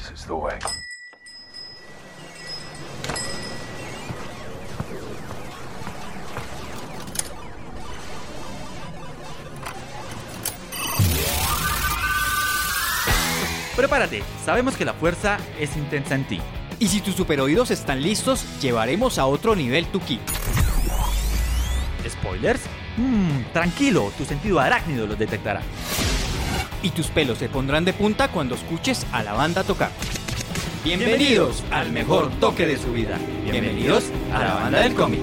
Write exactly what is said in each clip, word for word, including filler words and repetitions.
This is the way. Prepárate, sabemos que la fuerza es intensa en ti. Y si tus superoídos están listos, llevaremos a otro nivel tu ki. ¿Spoilers? Mmm, tranquilo, tu sentido arácnido los detectará. Y tus pelos se pondrán de punta cuando escuches a la banda tocar. Bienvenidos al mejor toque de su vida. Bienvenidos a la banda del cómic.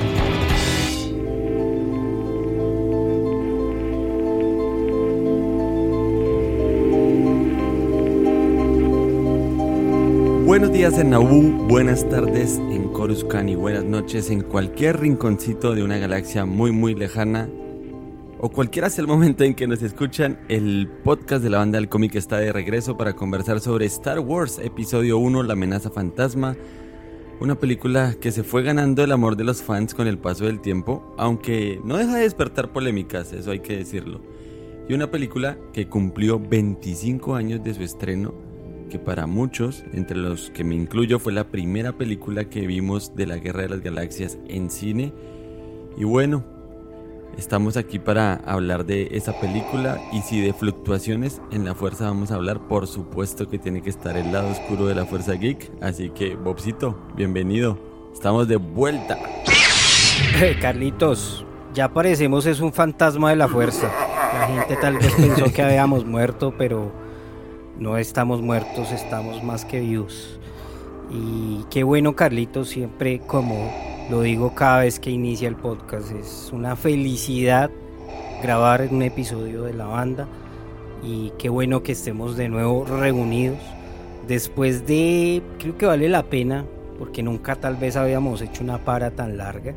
Buenos días en Naboo, buenas tardes en Coruscant y buenas noches en cualquier rinconcito de una galaxia muy muy lejana, o cualquiera sea el momento en que nos escuchan. El podcast de la banda del cómic está de regreso para conversar sobre Star Wars Episodio uno, La amenaza fantasma, una película que se fue ganando el amor de los fans con el paso del tiempo, aunque no deja de despertar polémicas, eso hay que decirlo, y una película que cumplió veinticinco años de su estreno, que para muchos, entre los que me incluyo, fue la primera película que vimos de la Guerra de las Galaxias en cine. Y bueno, estamos aquí para hablar de esa película, y si de fluctuaciones en la fuerza vamos a hablar, por supuesto que tiene que estar el lado oscuro de la fuerza geek. Así que, Bobcito, bienvenido, estamos de vuelta. Hey, Carlitos, ya parecemos es un fantasma de la fuerza. La gente tal vez pensó que habíamos muerto, pero no estamos muertos, estamos más que vivos. Y qué bueno, Carlitos, siempre, como lo digo cada vez que inicia el podcast, es una felicidad grabar un episodio de la banda. Y qué bueno que estemos de nuevo reunidos después de, creo que vale la pena, porque nunca tal vez habíamos hecho una para tan larga,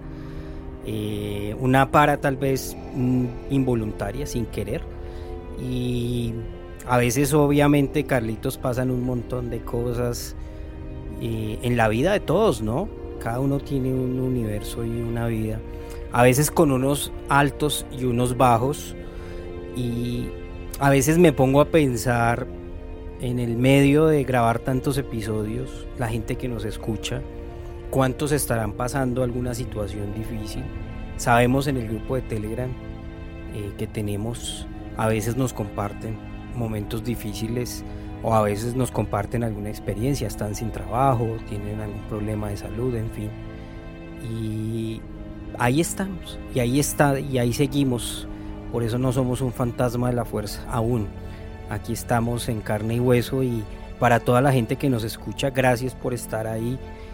eh, una para tal vez mm, involuntaria, sin querer. Y a veces, obviamente, Carlitos, pasan un montón de cosas eh, en la vida de todos, ¿no? Cada uno tiene un universo y una vida, a veces con unos altos y unos bajos, y a veces me pongo a pensar en el medio de grabar tantos episodios, la gente que nos escucha, cuántos estarán pasando alguna situación difícil. Sabemos en el grupo de Telegram eh, que tenemos, a veces nos comparten momentos difíciles, o a veces nos comparten alguna experiencia, están sin trabajo, tienen algún problema de salud, en fin, y ahí estamos, y ahí está, y ahí seguimos. Por eso no somos un fantasma de la fuerza aún, aquí estamos en carne y hueso. Y para toda la gente que nos escucha, gracias por estar ahí,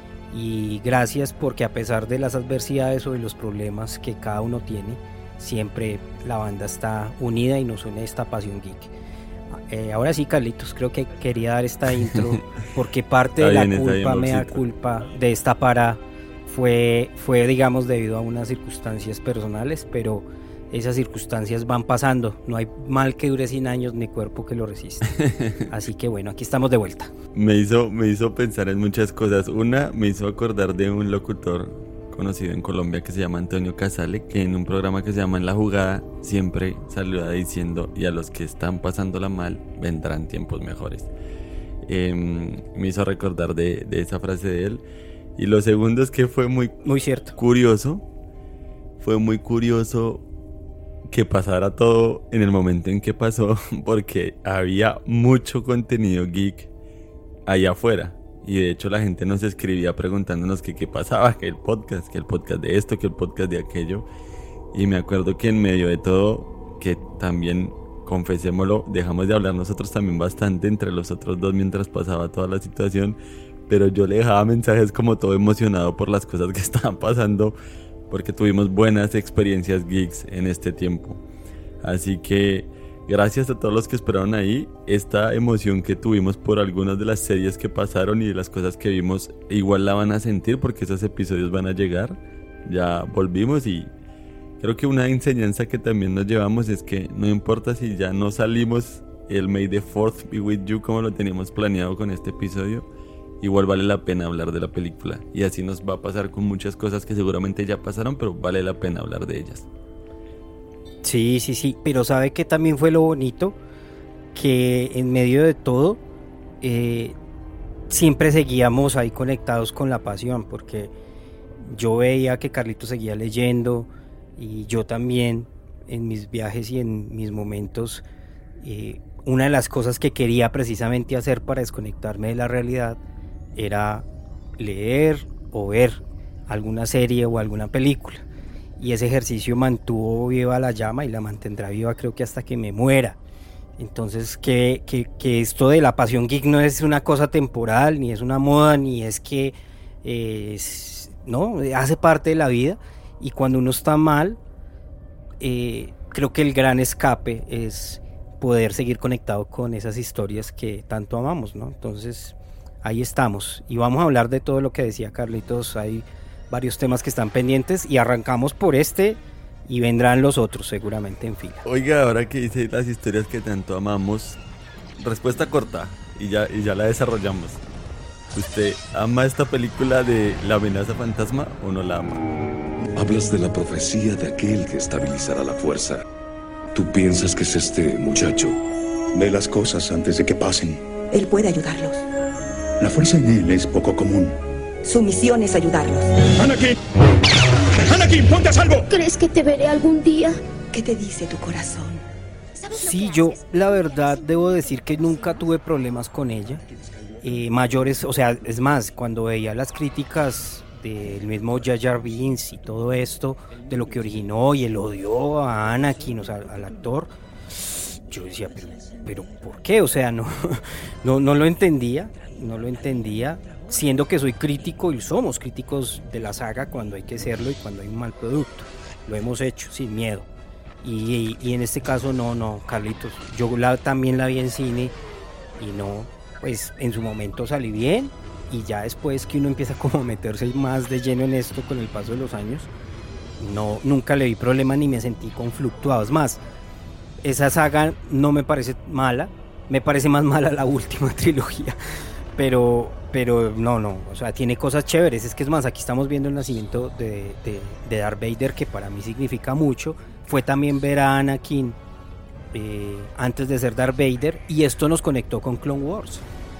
y gracias porque, a pesar de las adversidades o de los problemas que cada uno tiene, siempre la banda está unida y nos une esta pasión geek. Eh, ahora sí, Carlitos, creo que quería dar esta intro porque parte de la bien, culpa, mea culpa de esta para fue, fue, digamos, debido a unas circunstancias personales, pero esas circunstancias van pasando. No hay mal que dure cien años ni cuerpo que lo resista. Así que bueno, aquí estamos de vuelta. Me hizo, me hizo pensar en muchas cosas. Una, me hizo acordar de un locutor conocido en Colombia que se llama Antonio Casale, que en un programa que se llama En la Jugada siempre saluda diciendo: y a los que están pasándola mal vendrán tiempos mejores. Eh, me hizo recordar de, de esa frase de él. Y lo segundo es que fue muy, muy cierto. curioso fue muy curioso que pasara todo en el momento en que pasó, porque había mucho contenido geek allá afuera. Y de hecho la gente nos escribía preguntándonos que qué pasaba, que el podcast, que el podcast de esto, que el podcast de aquello. Y me acuerdo que en medio de todo, que también, confesémoslo, dejamos de hablar nosotros también bastante entre los otros dos mientras pasaba toda la situación. Pero yo le dejaba mensajes como todo emocionado por las cosas que estaban pasando, porque tuvimos buenas experiencias geeks en este tiempo. Así que gracias a todos los que esperaron ahí. Esta emoción que tuvimos por algunas de las series que pasaron y de las cosas que vimos, igual la van a sentir porque esos episodios van a llegar. Ya volvimos, y creo que una enseñanza que también nos llevamos es que no importa si ya no salimos el May the fourth be with you como lo teníamos planeado con este episodio, igual vale la pena hablar de la película. Y así nos va a pasar con muchas cosas que seguramente ya pasaron, pero vale la pena hablar de ellas. Sí, sí, sí, pero ¿sabe qué también fue lo bonito? Que en medio de todo, eh, siempre seguíamos ahí conectados con la pasión, porque yo veía que Carlitos seguía leyendo y yo también en mis viajes y en mis momentos, eh, una de las cosas que quería precisamente hacer para desconectarme de la realidad era leer o ver alguna serie o alguna película, y ese ejercicio mantuvo viva la llama y la mantendrá viva creo que hasta que me muera. Entonces que, que, que esto de la pasión geek no es una cosa temporal, ni es una moda, ni es que eh, es, no, hace parte de la vida, y cuando uno está mal, eh, creo que el gran escape es poder seguir conectado con esas historias que tanto amamos, ¿no? Entonces ahí estamos, y vamos a hablar de todo lo que decía Carlitos. Hay varios temas que están pendientes y arrancamos por este y vendrán los otros seguramente en fila. Oiga, ahora que dice las historias que tanto amamos, respuesta corta y ya, y ya la desarrollamos. ¿Usted ama esta película de La amenaza fantasma o no la ama? Hablas de la profecía de aquel que estabilizará la fuerza. ¿Tú piensas que es este muchacho? Ve las cosas antes de que pasen. Él puede ayudarlos. La fuerza en él es poco común. Su misión es ayudarlos. ¡Anakin! ¡Anakin, ponte a salvo! ¿Crees que te veré algún día? ¿Qué te dice tu corazón? Sí, yo la verdad debo decir que nunca tuve problemas con ella, eh, mayores, o sea, es más, cuando veía las críticas del mismo Jar Jar Binks y todo esto, de lo que originó y el odio a Anakin, o sea, al actor, yo decía, pero, pero ¿por qué? O sea, no, no, no lo entendía, no lo entendía, siendo que soy crítico y somos críticos de la saga cuando hay que serlo y cuando hay un mal producto. Lo hemos hecho sin miedo. Y, y, y en este caso no, no, Carlitos. Yo la, también la vi en cine y no, pues en su momento salí bien, y ya después que uno empieza como a meterse más de lleno en esto con el paso de los años, no, nunca le vi problema ni me sentí conflictuado. Es más, esa saga no me parece mala, me parece más mala la última trilogía, pero, pero no, no, o sea, tiene cosas chéveres. Es que es más, aquí estamos viendo el nacimiento de, de, de Darth Vader, que para mí significa mucho. Fue también ver a Anakin eh, antes de ser Darth Vader, y esto nos conectó con Clone Wars.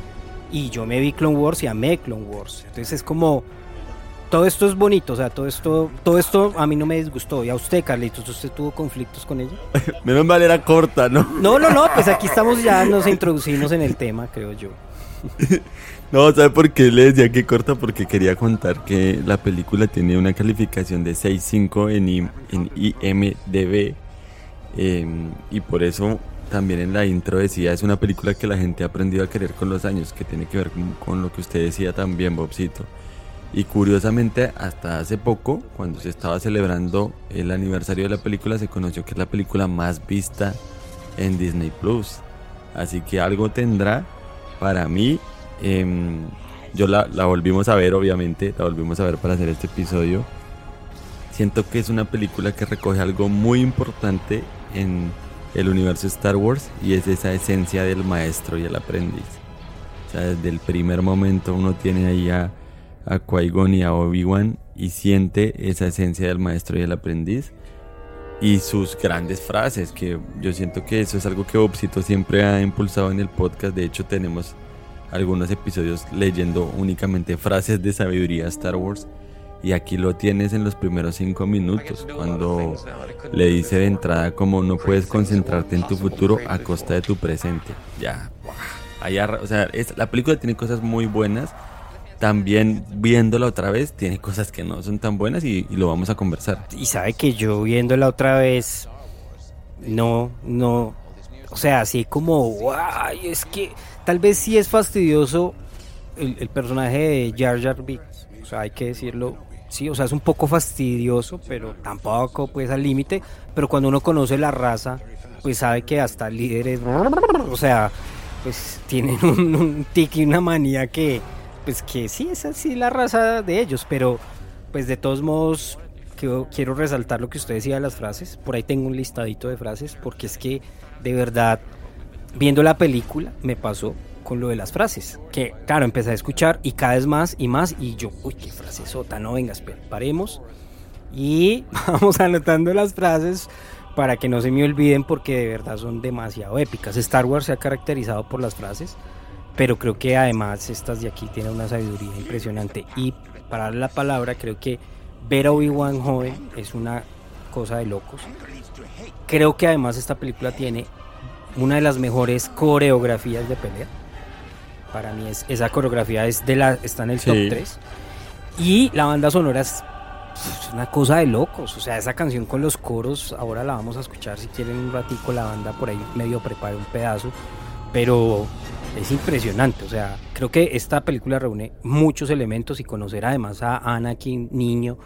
Y yo me vi Clone Wars y amé Clone Wars. Entonces es como, todo esto es bonito, o sea, todo esto, todo esto a mí no me disgustó. ¿Y a usted, Carlitos, usted tuvo conflictos con ella? Menos mal era corta, ¿no? No, no, no, pues aquí estamos, ya nos introducimos en el tema, creo yo. No, ¿sabe por qué le decía que corta? Porque quería contar que la película tiene una calificación de seis punto cinco en, I, en I M D B, eh, y por eso también en la intro decía, es una película que la gente ha aprendido a querer con los años, que tiene que ver con, con lo que usted decía también, Bobcito. Y curiosamente, hasta hace poco, cuando se estaba celebrando el aniversario de la película, se conoció que es la película más vista en Disney Plus. Así que algo tendrá. Para mí, eh, yo la, la volvimos a ver, obviamente, la volvimos a ver para hacer este episodio. Siento que es una película que recoge algo muy importante en el universo Star Wars, y es esa esencia del maestro y el aprendiz. O sea, desde el primer momento uno tiene ahí a, a Qui-Gon y a Obi-Wan y siente esa esencia del maestro y el aprendiz. Y sus grandes frases, que yo siento que eso es algo que Bobcito siempre ha impulsado en el podcast. De hecho, tenemos algunos episodios leyendo únicamente frases de sabiduría Star Wars. Y aquí lo tienes en los primeros cinco minutos, cuando le dice de entrada como no puedes concentrarte en tu futuro a costa de tu presente. Ya, allá, o sea, es, la película tiene cosas muy buenas. También viéndola otra vez tiene cosas que no son tan buenas, y, y lo vamos a conversar. Y sabe que yo viéndola otra vez, no, no, o sea, así como, guay, es que tal vez sí es fastidioso el, el personaje de Jar Jar Binks, o sea, hay que decirlo, sí, o sea, es un poco fastidioso, pero tampoco pues al límite. Pero cuando uno conoce la raza, pues sabe que hasta líderes, o sea, pues tienen un, un tic y una manía que, pues que sí, es así la raza de ellos. Pero pues de todos modos quiero, quiero resaltar lo que usted decía de las frases. Por ahí tengo un listadito de frases, porque es que de verdad, viendo la película me pasó con lo de las frases, que claro, empecé a escuchar y cada vez más y más, y yo, uy, qué frase sota, no, venga, espera, paremos y vamos anotando las frases para que no se me olviden, porque de verdad son demasiado épicas. Star Wars se ha caracterizado por las frases, pero creo que además estas de aquí tienen una sabiduría impresionante. Y para dar la palabra, creo que ver a Obi-Wan joven es una cosa de locos. Creo que además esta película tiene una de las mejores coreografías de pelea. Para mí es, esa coreografía es de la, está en el top Sí. tres. Y la banda sonora es, es una cosa de locos. O sea, esa canción con los coros, ahora la vamos a escuchar si quieren un ratico. La banda por ahí medio prepara un pedazo, pero es impresionante. O sea, creo que esta película reúne muchos elementos y conocer además a Anakin niño,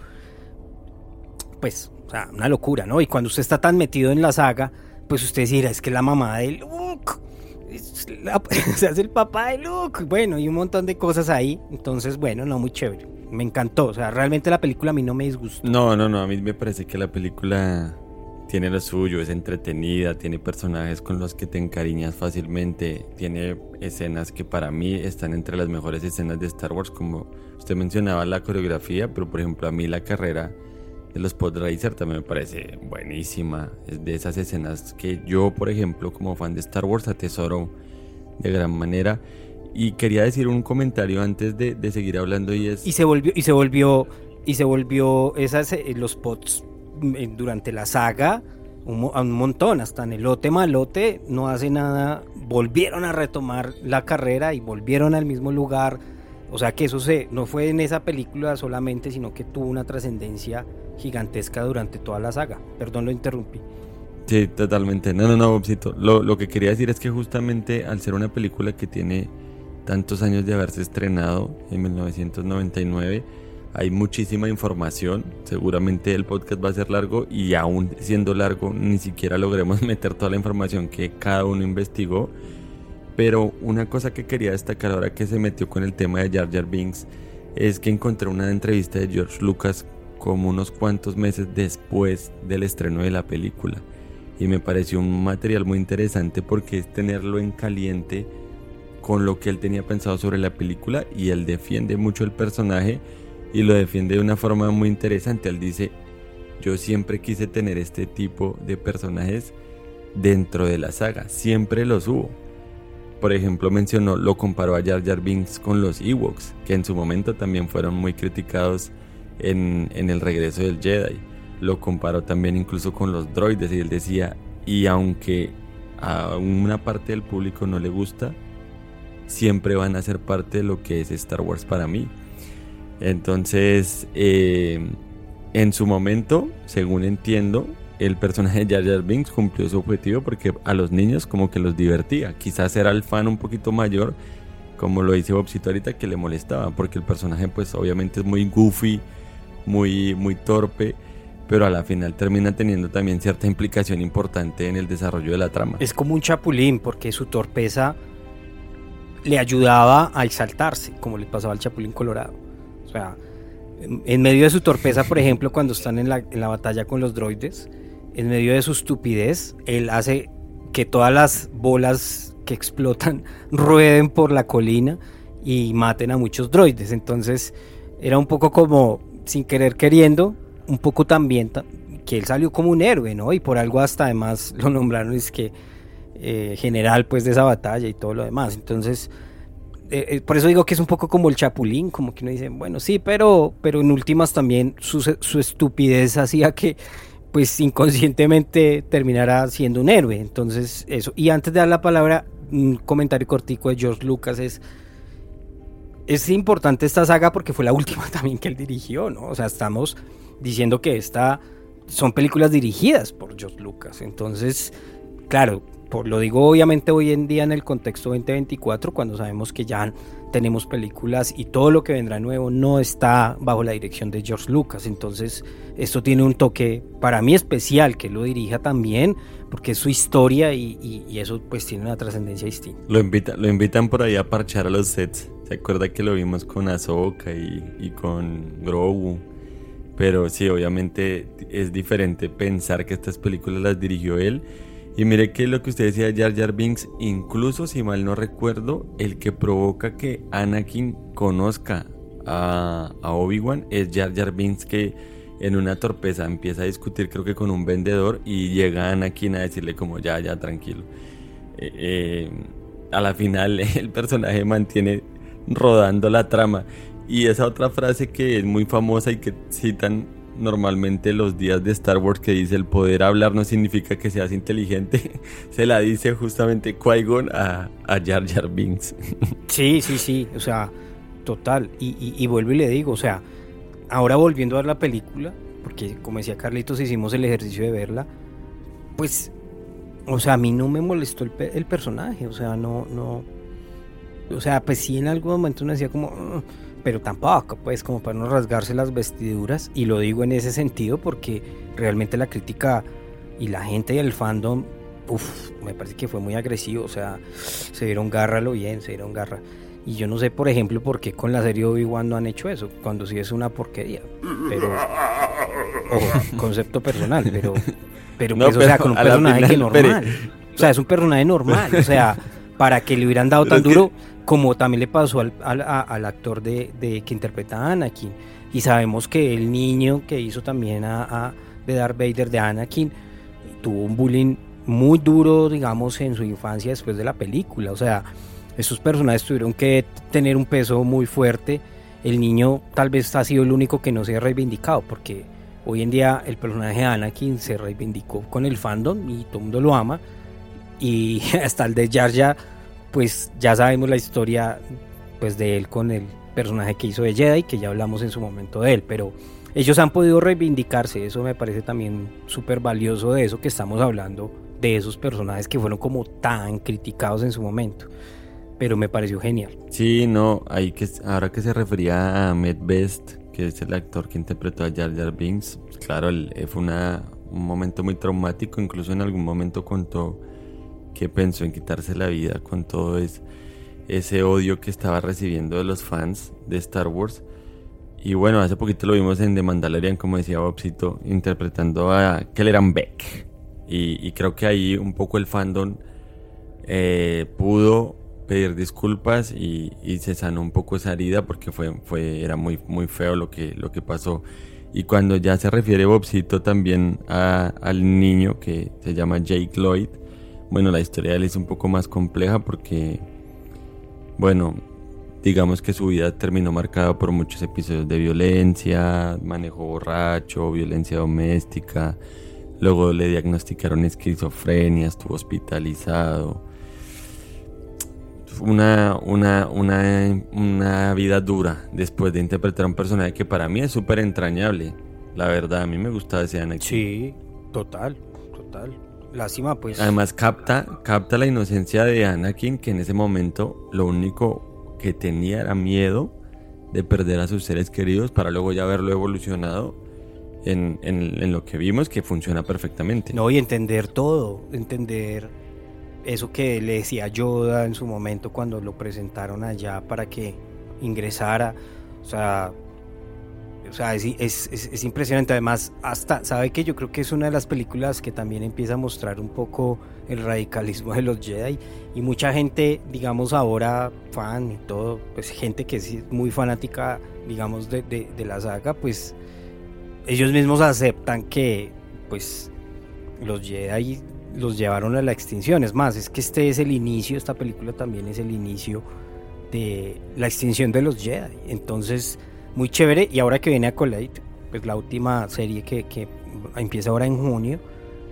pues, o sea, una locura, ¿no? Y cuando usted está tan metido en la saga, pues usted dirá, es que la mamá de Luke, es la, se hace el papá de Luke, bueno, y un montón de cosas ahí. Entonces, bueno, no, muy chévere, me encantó. O sea, realmente la película a mí no me disgustó. No, no, no, a mí me parece que la película tiene lo suyo, es entretenida, tiene personajes con los que te encariñas fácilmente, tiene escenas que para mí están entre las mejores escenas de Star Wars, como usted mencionaba la coreografía, pero por ejemplo a mí la carrera de los Podracer también me parece buenísima. Es de esas escenas que yo, por ejemplo, como fan de Star Wars, atesoro de gran manera. Y quería decir un comentario antes de, de seguir hablando, y es... Y se volvió, y se volvió, y se volvió esas, eh, los pods eh, durante la saga, un, mo- un montón, hasta en el lote malote, no hace nada, volvieron a retomar la carrera y volvieron al mismo lugar. O sea que eso se, no fue en esa película solamente, sino que tuvo una trascendencia gigantesca durante toda la saga. Perdón, lo interrumpí. Sí, totalmente. No, no, no, Bobcito. Lo, lo que quería decir es que justamente al ser una película que tiene tantos años de haberse estrenado en mil novecientos noventa y nueve, hay muchísima información. Seguramente el podcast va a ser largo, y aún siendo largo ni siquiera logremos meter toda la información que cada uno investigó. Pero una cosa que quería destacar ahora que se metió con el tema de Jar Jar Binks es que encontré una entrevista de George Lucas como unos cuantos meses después del estreno de la película, y me pareció un material muy interesante porque es tenerlo en caliente con lo que él tenía pensado sobre la película, y él defiende mucho el personaje y lo defiende de una forma muy interesante. Él dice: yo siempre quise tener este tipo de personajes dentro de la saga, siempre los hubo. Por ejemplo, mencionó, lo comparó a Jar Jar Binks con los Ewoks, que en su momento también fueron muy criticados en, en el regreso del Jedi. Lo comparó también incluso con los droides, y él decía, y aunque a una parte del público no le gusta, siempre van a ser parte de lo que es Star Wars para mí. Entonces, eh, en su momento, según entiendo, el personaje de Jar Jar Binks cumplió su objetivo porque a los niños como que los divertía. Quizás era el fan un poquito mayor, como lo dice Bobcito ahorita, que le molestaba, porque el personaje pues obviamente es muy goofy, muy, muy torpe, pero a la final termina teniendo también cierta implicación importante en el desarrollo de la trama. Es como un chapulín, porque su torpeza le ayudaba a exaltarse, como le pasaba al Chapulín Colorado. O sea, en, en medio de su torpeza, por ejemplo, cuando están en la, en la batalla con los droides, en medio de su estupidez, él hace que todas las bolas que explotan rueden por la colina y maten a muchos droides. Entonces era un poco como, sin querer queriendo, un poco también que él salió como un héroe, ¿no? Y por algo hasta además lo nombraron, es que eh, general pues de esa batalla y todo lo demás. Entonces eh, eh, por eso digo que es un poco como el Chapulín, como que uno dice, bueno, sí, pero, pero en últimas también su, su estupidez hacía que pues inconscientemente terminara siendo un héroe. Entonces eso. Y antes de dar la palabra, un comentario cortico de George Lucas es es importante esta saga porque fue la última también que él dirigió, ¿no? O sea, estamos diciendo que esta son películas dirigidas por George Lucas. Entonces, claro, por lo digo obviamente hoy en día en el contexto veinte veinticuatro, cuando sabemos que ya tenemos películas y todo lo que vendrá nuevo no está bajo la dirección de George Lucas. Entonces esto tiene un toque para mí especial, que lo dirija también, porque es su historia y, y, y eso pues tiene una trascendencia distinta. Lo, invita, lo invitan por ahí a parchar a los sets. ¿Se acuerda que lo vimos con Ahsoka y, y con Grogu? Pero sí, obviamente es diferente pensar que estas películas las dirigió él. Y mire que lo que usted decía de Jar Jar Binks, incluso si mal no recuerdo, el que provoca que Anakin conozca a, a Obi-Wan es Jar Jar Binks, que en una torpeza empieza a discutir, creo que con un vendedor, y llega Anakin a decirle como ya, ya, tranquilo. Eh, eh, a la final el personaje mantiene rodando la trama. Y esa otra frase que es muy famosa y que citan normalmente los días de Star Wars, que dice: el poder hablar no significa que seas inteligente, se la dice justamente Qui-Gon a, a Jar Jar Binks. Sí, sí, sí, o sea, total. Y, y, y vuelvo y le digo, o sea, ahora volviendo a ver la película, porque como decía Carlitos, hicimos el ejercicio de verla, pues, o sea, a mí no me molestó el, pe- el personaje, o sea, no, no, o sea, pues sí en algún momento uno decía como, "Uh", pero tampoco, pues, como para no rasgarse las vestiduras, y lo digo en ese sentido porque realmente la crítica y la gente y el fandom, uff, me parece que fue muy agresivo, o sea, se dieron garra a lo bien, se dieron garra. Y yo no sé, por ejemplo, por qué con la serie Obi-Wan no han hecho eso, cuando sí es una porquería, pero, ojo, concepto personal, pero, pero No, pues, o pero sea, con un a la personaje final, que normal, espere. o sea, es un personaje normal, o sea, para que le hubieran dado Pero tan es que- duro, como también le pasó al, al, a- al actor de, de que interpreta a Anakin, y sabemos que el niño que hizo también a, a de Darth Vader, de Anakin, tuvo un bullying muy duro, digamos, en su infancia después de la película, o sea, esos personajes tuvieron que tener un peso muy fuerte. El niño tal vez ha sido el único que no se ha reivindicado, porque hoy en día el personaje de Anakin se reivindicó con el fandom y todo el mundo lo ama, y hasta el de Jar Jar, pues ya sabemos la historia, pues, de él con el personaje que hizo de Jedi, que ya hablamos en su momento de él, pero ellos han podido reivindicarse. Eso me parece también súper valioso, de eso que estamos hablando, de esos personajes que fueron como tan criticados en su momento, pero me pareció genial. Sí, no, ahí que ahora que se refería a Ahmed Best, que es el actor que interpretó a Jar Jar Binks, claro, él, eh, fue una, un momento muy traumático, incluso en algún momento contó que pensó en quitarse la vida con todo es, ese odio que estaba recibiendo de los fans de Star Wars. Y bueno, hace poquito lo vimos en The Mandalorian, como decía Bobcito, interpretando a Kelleran Beck, y, y creo que ahí un poco el fandom eh, pudo pedir disculpas y, y se sanó un poco esa herida, porque fue, fue era muy, muy feo lo que, lo que pasó. Y cuando ya se refiere Bobcito también a, al niño que se llama Jake Lloyd, bueno, la historia de él es un poco más compleja porque, bueno, digamos que su vida terminó marcada por muchos episodios de violencia, manejo borracho, violencia doméstica, luego le diagnosticaron esquizofrenia, estuvo hospitalizado. Una, una, una, una vida dura después de interpretar a un personaje que para mí es súper entrañable. La verdad, a mí me gustaba ese Anakin. Sí, total, total. Lástima, pues. Además capta, capta la inocencia de Anakin, que en ese momento lo único que tenía era miedo de perder a sus seres queridos, para luego ya verlo evolucionado en, en, en lo que vimos, que funciona perfectamente. No, y entender todo, entender eso que le decía Yoda en su momento cuando lo presentaron allá para que ingresara, o sea, o sea es, es, es, es impresionante. Además, hasta, sabe que yo creo que es una de las películas que también empieza a mostrar un poco el radicalismo de los Jedi, y mucha gente, digamos ahora, fan y todo, pues gente que es muy fanática, digamos, de, de, de la saga, pues ellos mismos aceptan que, pues, los Jedi los llevaron a la extinción. Es más, es que este es el inicio, esta película también es el inicio de la extinción de los Jedi. Entonces, muy chévere. Y ahora que viene Acolyte, pues la última serie que, que empieza ahora en junio,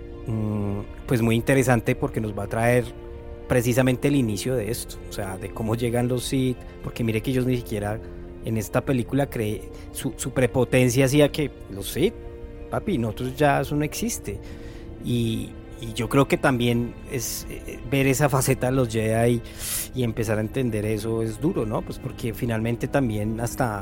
pues muy interesante, porque nos va a traer precisamente el inicio de esto, o sea, de cómo llegan los Sith, porque mire que ellos ni siquiera en esta película cree, su, su prepotencia hacía que los Sith, papi, nosotros ya eso no existe. Y Y yo creo que también es eh, ver esa faceta de los Jedi y empezar a entender eso es duro, ¿no? Pues porque finalmente también hasta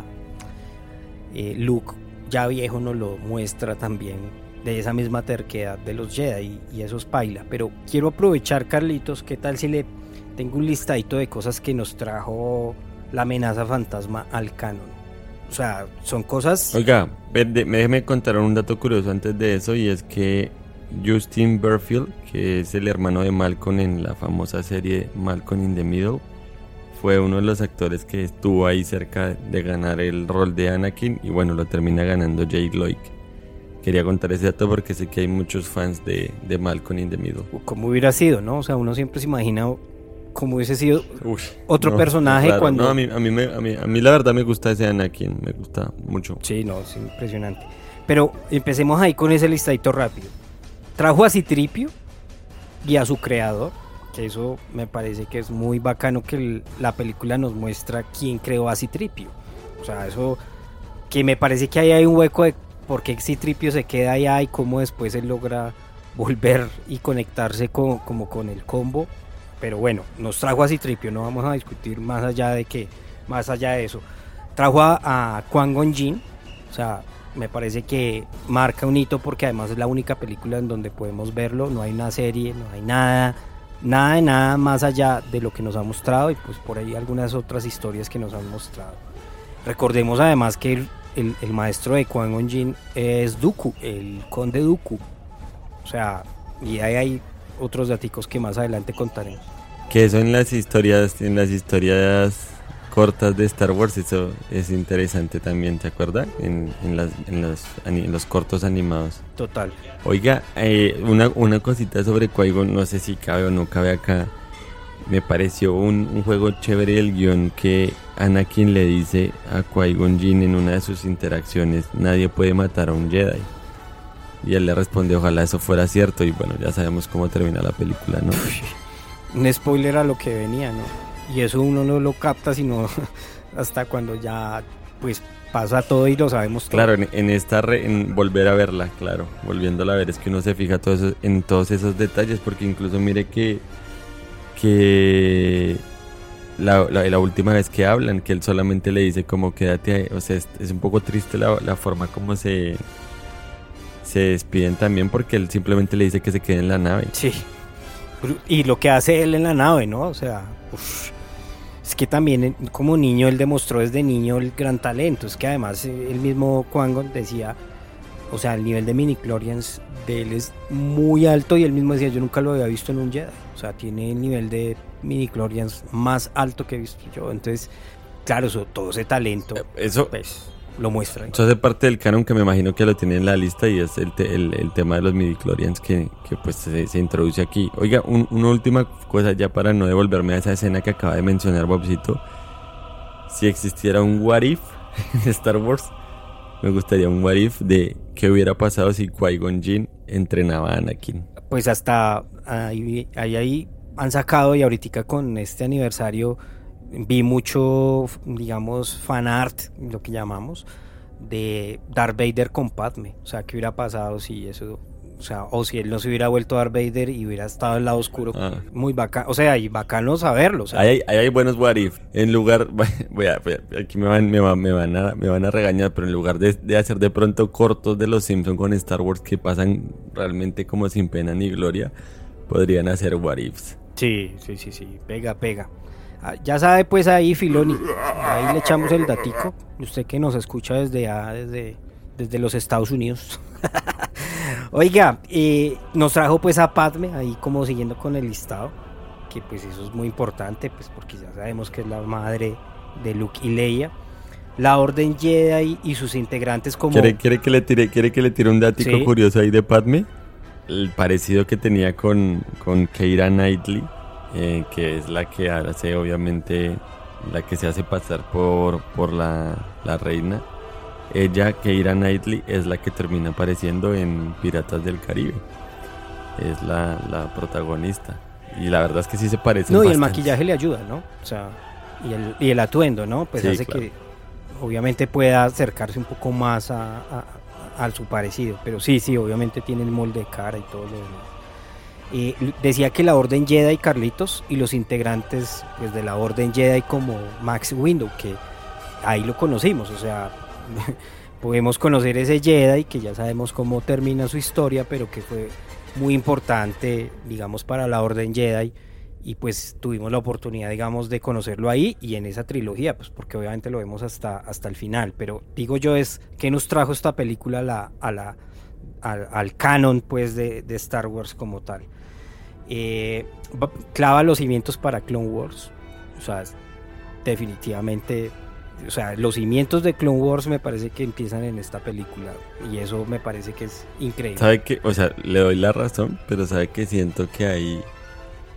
eh, Luke, ya viejo, nos lo muestra también, de esa misma terquedad de los Jedi, y, y eso es paila. Pero quiero aprovechar, Carlitos, ¿qué tal si le tengo un listadito de cosas que nos trajo la amenaza fantasma al canon? O sea, son cosas... Oiga, déjeme contar un dato curioso antes de eso, y es que Justin Berfield, que es el hermano de Malcolm en la famosa serie Malcolm in the Middle, fue uno de los actores que estuvo ahí cerca de ganar el rol de Anakin, y bueno, lo termina ganando Jake Lloyd. Quería contar ese dato porque sé que hay muchos fans de, de Malcolm in the Middle. ¿Cómo hubiera sido, no? O sea, uno siempre se imagina como hubiese sido Uy, otro no, personaje claro, cuando... No, a mí, a, mí me, a, mí, a mí la verdad me gusta ese Anakin, me gusta mucho. Sí, no, es impresionante. Pero empecemos ahí con ese listadito rápido. Trajo a Citripio y a su creador, que eso me parece que es muy bacano que el, la película nos muestra quién creó a Citripio. O sea, eso que me parece que ahí hay un hueco de por qué Citripio se queda allá y cómo después él logra volver y conectarse con, como con el combo. Pero bueno, nos trajo a Citripio, no vamos a discutir más allá de que, más allá de eso. Trajo a, a Qui-Gon Jinn, o sea, me parece que marca un hito porque además es la única película en donde podemos verlo, no hay una serie, no hay nada, nada de nada más allá de lo que nos ha mostrado y pues por ahí algunas otras historias que nos han mostrado. Recordemos además que el, el, el maestro de Qui-Gon Jinn es Dooku, el conde Dooku, o sea, y ahí hay otros daticos que más adelante contaremos. Que eso en las historias, en las historias cortas de Star Wars, eso es interesante también, ¿te acuerdas? En, en, las, en, los, en los cortos animados. Total. Oiga, eh, una, una cosita sobre Qui-Gon, no sé si cabe o no cabe acá. Me pareció un, un juego chévere el guión que Anakin le dice a Qui-Gon Jinn en una de sus interacciones: nadie puede matar a un Jedi. Y él le responde: ojalá eso fuera cierto. Y bueno, ya sabemos cómo termina la película, ¿no? Un spoiler a lo que venía, ¿no? Y eso uno no lo capta sino hasta cuando ya pues pasa todo y lo sabemos todo. Claro, en, en esta re, en volver a verla, claro, volviéndola a ver, es que uno se fija todo eso, en todos esos detalles, porque incluso mire que que la, la, la última vez que hablan, que él solamente le dice como quédate ahí, o sea, es, es un poco triste la, la forma como se se despiden también, porque él simplemente le dice que se quede en la nave. Sí. Y lo que hace él en la nave, ¿no? O sea, uf, es que también como niño él demostró desde niño el gran talento. Es que además el mismo Qui-Gon decía, o sea, el nivel de midichlorians de él es muy alto y él mismo decía, yo nunca lo había visto en un Jedi. O sea, tiene el nivel de midichlorians más alto que he visto yo. Entonces, claro, eso, todo ese talento, eso pues, lo muestra. Eso hace parte del canon que me imagino que lo tiene en la lista, y es el, te, el, el tema de los midichlorians que, que pues se, se introduce aquí. Oiga, un, una última cosa ya para no devolverme a esa escena que acaba de mencionar Bobcito. Si existiera un what if en Star Wars, me gustaría un what if de qué hubiera pasado si Qui-Gon Jinn entrenaba a Anakin. Pues hasta ahí, ahí, ahí han sacado, y ahorita con este aniversario vi mucho, digamos, fan art, lo que llamamos, de Darth Vader con Padme. O sea, ¿qué hubiera pasado si eso, o sea, o si él no se hubiera vuelto Darth Vader y hubiera estado al lado oscuro? Ah. Muy bacano, o sea, y bacano saberlo. O sea. Hay, hay, hay buenos what if. En lugar, voy a, voy a, aquí me van, me, van, me, van a, me van a regañar, pero en lugar de, de hacer de pronto cortos de los Simpsons con Star Wars que pasan realmente como sin pena ni gloria, podrían hacer what ifs. Sí, sí, sí, sí, pega, pega. Ya sabe pues ahí Filoni, ahí le echamos el datico, usted que nos escucha desde ah, desde, desde los Estados Unidos. Oiga, eh, nos trajo pues a Padme, ahí como siguiendo con el listado, que pues eso es muy importante, pues porque ya sabemos que es la madre de Luke y Leia. La Orden Jedi y sus integrantes como... ¿Quiere, quiere, que, le tire, ¿quiere que le tire un datico ¿Sí? curioso ahí de Padme? El parecido que tenía con, con Keira Knightley. Eh, que es la que hace, obviamente, la que se hace pasar por, por la, la reina. Ella, Keira Knightley, es la que termina apareciendo en Piratas del Caribe. Es la, la protagonista. Y la verdad es que sí se parecen No, y bastante. el maquillaje le ayuda, ¿no? O sea, y el, y el atuendo, ¿no? Pues sí, hace claro. que obviamente pueda acercarse un poco más a, a, a su parecido. Pero sí, sí, obviamente tiene el molde de cara y todo lo demás. Eh, decía que la Orden Jedi, Carlitos, y los integrantes pues de la Orden Jedi como Max Windu, que ahí lo conocimos, o sea, podemos conocer ese Jedi que ya sabemos cómo termina su historia, pero que fue muy importante, digamos, para la Orden Jedi, y pues tuvimos la oportunidad, digamos, de conocerlo ahí y en esa trilogía, pues porque obviamente lo vemos hasta, hasta el final, pero digo yo es que nos trajo esta película a la, a la, al, al canon pues de, de Star Wars como tal. Eh, clava los cimientos para Clone Wars, o sea, definitivamente, o sea, los cimientos de Clone Wars me parece que empiezan en esta película y eso me parece que es increíble. ¿Sabe qué? O sea, le doy la razón, pero sabe que siento que hay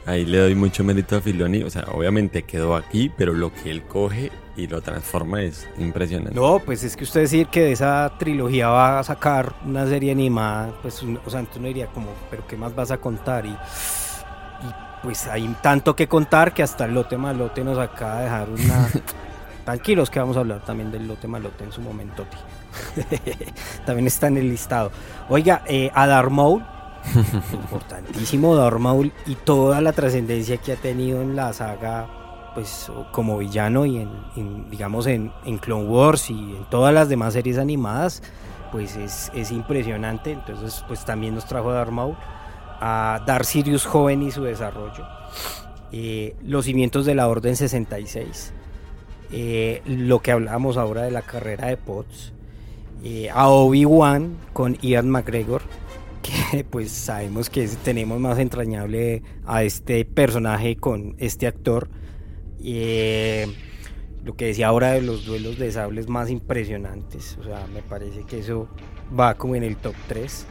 ahí le doy mucho mérito a Filoni. O sea, obviamente quedó aquí, pero lo que él coge y lo transforma es impresionante. No, pues es que usted decir que de esa trilogía va a sacar una serie animada, pues, o sea, entonces uno diría como, pero ¿qué más vas a contar? Y, y pues hay tanto que contar que hasta el Lote Malote nos acaba de dejar una... Tranquilos que vamos a hablar también del Lote Malote en su momento. También está en el listado. Oiga, eh, a Darth Maul, importantísimo Darth Maul y toda la trascendencia que ha tenido en la saga, pues como villano y en, en digamos en, en Clone Wars y en todas las demás series animadas, pues es, es impresionante. Entonces pues también nos trajo a Darth Maul, a Darth Sidious joven y su desarrollo, eh, los cimientos de la Orden sesenta y seis, eh, lo que hablábamos ahora de la carrera de Potts, eh, a Obi-Wan con Ian McGregor, que pues sabemos que es, tenemos más entrañable a este personaje con este actor, eh, lo que decía ahora de los duelos de sables más impresionantes, o sea, me parece que eso va como en el top tres,